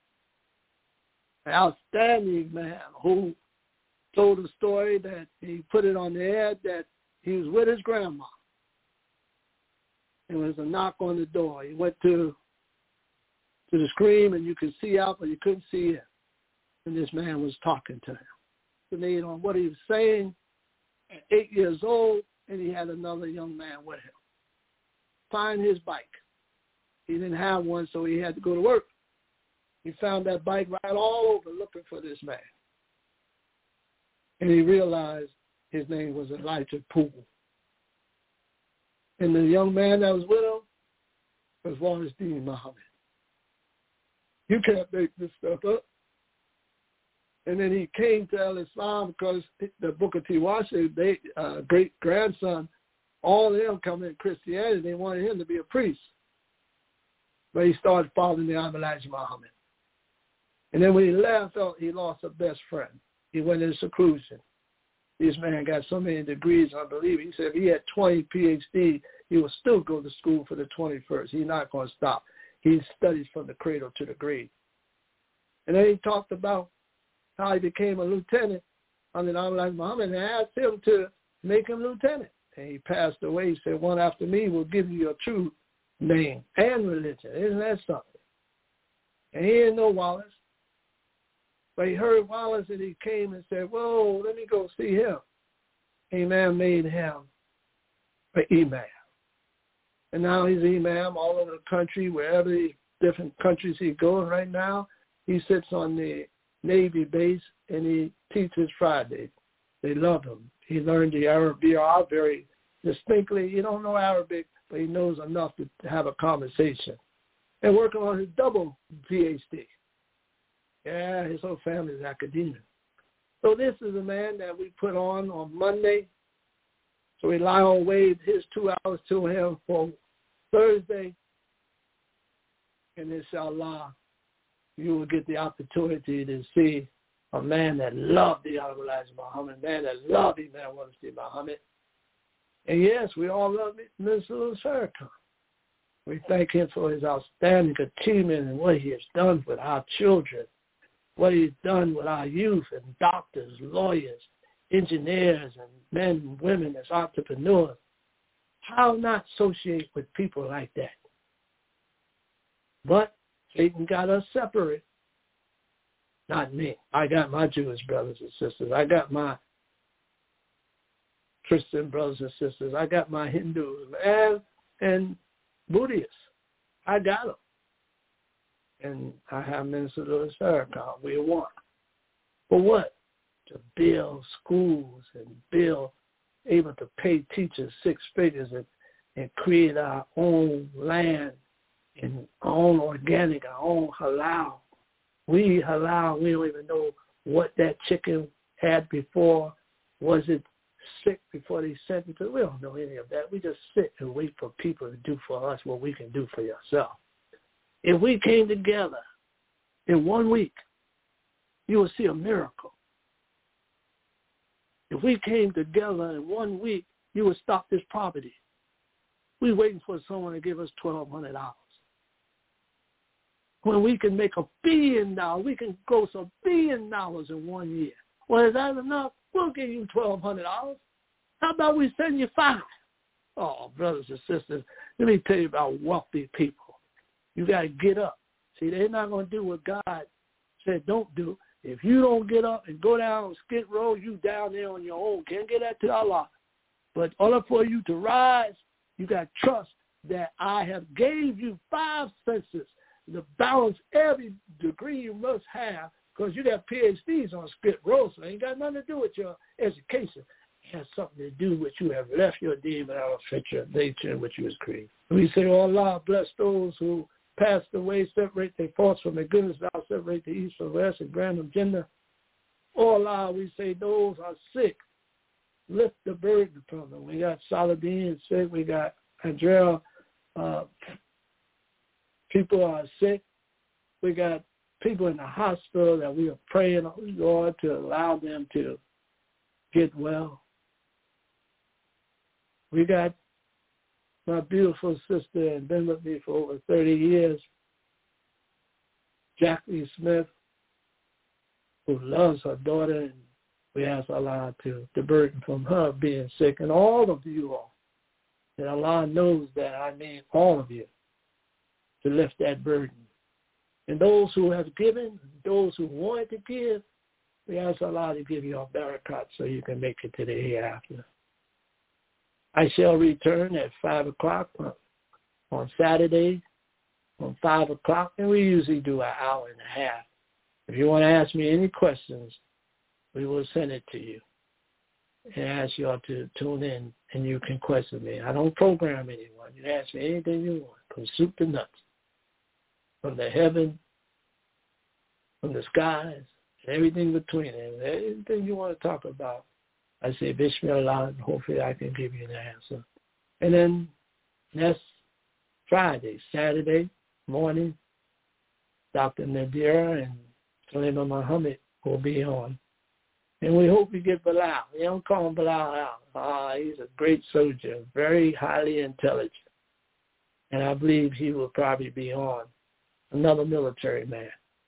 An outstanding imam who told a story that he put it on the air that he was with his grandma. There was a knock on the door. He went to the screen, and you could see out, but you couldn't see him. And this man was talking to him. And on what he was saying at 8 years old, and he had another young man with him. Find his bike. He didn't have one, so he had to go to work. He found that bike right all over looking for this man. And he realized his name was Elijah Poole. And the young man that was with him was Wallace D. Muhammad. You can't make this stuff up. And then he came to Al-Islam because the Booker T. Washington, great-grandson all of them coming in Christianity, they wanted him to be a priest. But he started following the Elijah Muhammad. And then when he left, he lost a best friend. He went into seclusion. This man got so many degrees, unbelievable. He said if he had 20 PhD, he would still go to school for the 21st. He's not going to stop. He studies from the cradle to the grave. And then he talked about how he became a lieutenant under Elijah Muhammad and asked him to make him lieutenant. And he passed away. He said, one after me will give you your true name and religion. Isn't that something? And he didn't know Wallace. But he heard Wallace and he came and said, whoa, let me go see him. Imam made him an imam. And now he's imam all over the country, wherever different countries he goes right now. He sits on the Navy base and he teaches Friday. They love him. He learned the Arabic very distinctly. He don't know Arabic, but he knows enough to have a conversation. And working on his double PhD. Yeah, his whole family is academic. So this is a man that we put on Monday. So we lie on wait his 2 hours to him for Thursday. And inshallah, you will get the opportunity to see a man that loved the Elijah Muhammad, a man that loved Imam Muhammad. And yes, we all love Mr. Louis Farrakhan. We thank him for his outstanding achievement and what he has done with our children, what he's done with our youth and doctors, lawyers, engineers, and men and women as entrepreneurs. How not associate with people like that? But Satan got us separate. Not me. I got my Jewish brothers and sisters. I got my Christian brothers and sisters. I got my Hindus and Buddhists. I got them. And I have Minister Louis Farrakhan. We are one. For what? To build schools and able to pay teachers 6 figures and create our own land and our own organic, our own halal. We halal, we don't even know what that chicken had before. Was it sick before they sent it to us? We don't know any of that. We just sit and wait for people to do for us what we can do for yourself. If we came together in 1 week, you will see a miracle. If we came together in 1 week, you would stop this poverty. We're waiting for someone to give us $1,200. When we can make $1 billion, we can gross $1 billion in 1 year. Well, is that enough? We'll give you $1,200. How about we send you 5? Oh, brothers and sisters, let me tell you about wealthy people. You got to get up. See, they're not going to do what God said don't do. If you don't get up and go down Skid Row, you down there on your own. Can't get that to Allah. But in order for you to rise, you got to trust that I have gave you 5 senses to balance every degree you must have, because you got PhDs on Skid Row, so it ain't got nothing to do with your education. It has something to do with you have left your deed without a feature of nature in which you was created. We say, oh Allah, bless those who passed away, separate their faults from their goodness, thou separate the east from west and grant them Jannah. Oh Allah, we say those are sick, lift the burden from them. We got Saladin sick, we got Andrea, people are sick. We got people in the hospital that we are praying, Lord, to allow them to get well. We got my beautiful sister and been with me for over 30 years, Jackie Smith, who loves her daughter, and we ask Allah to burden from her being sick, and all of you all. And Allah knows that I need all of you to lift that burden. And those who have given, those who wanted to give, we ask Allah to give you a barakat so you can make it to the hereafter. I shall return at 5 o'clock on Saturday, on 5 o'clock, and we usually do an hour and a half. If you want to ask me any questions, we will send it to you and ask you all to tune in, and you can question me. I don't program anyone. You ask me anything you want, from soup to nuts, from the heaven, from the skies, and everything between them. Anything you want to talk about, I say Bismillah, and hopefully I can give you an answer. And then next Saturday morning, Dr. Nadira and Salima Muhammad will be on. And we hope we get Bilal. We don't call him Bilal out. He's a great soldier, very highly intelligent. And I believe he will probably be on. Another military man.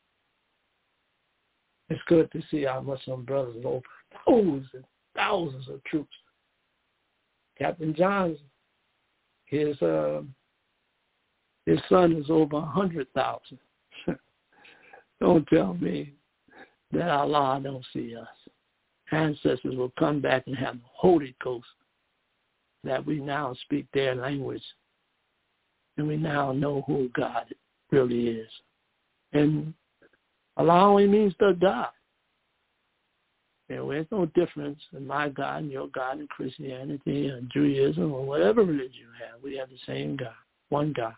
It's good to see our Muslim brothers over thousands of troops. Captain John's, his son is over 100,000. Don't tell me that Allah don't see us. Ancestors will come back and have the Holy Ghost, that we now speak their language, and we now know who God really is. And Allah only means the God. There's no difference in my God and your God in Christianity or Judaism or whatever religion you have. We have the same God, one God.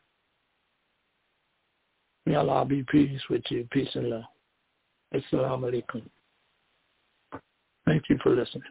May Allah be pleased with you. Peace and love. Assalamu alaikum. Thank you for listening.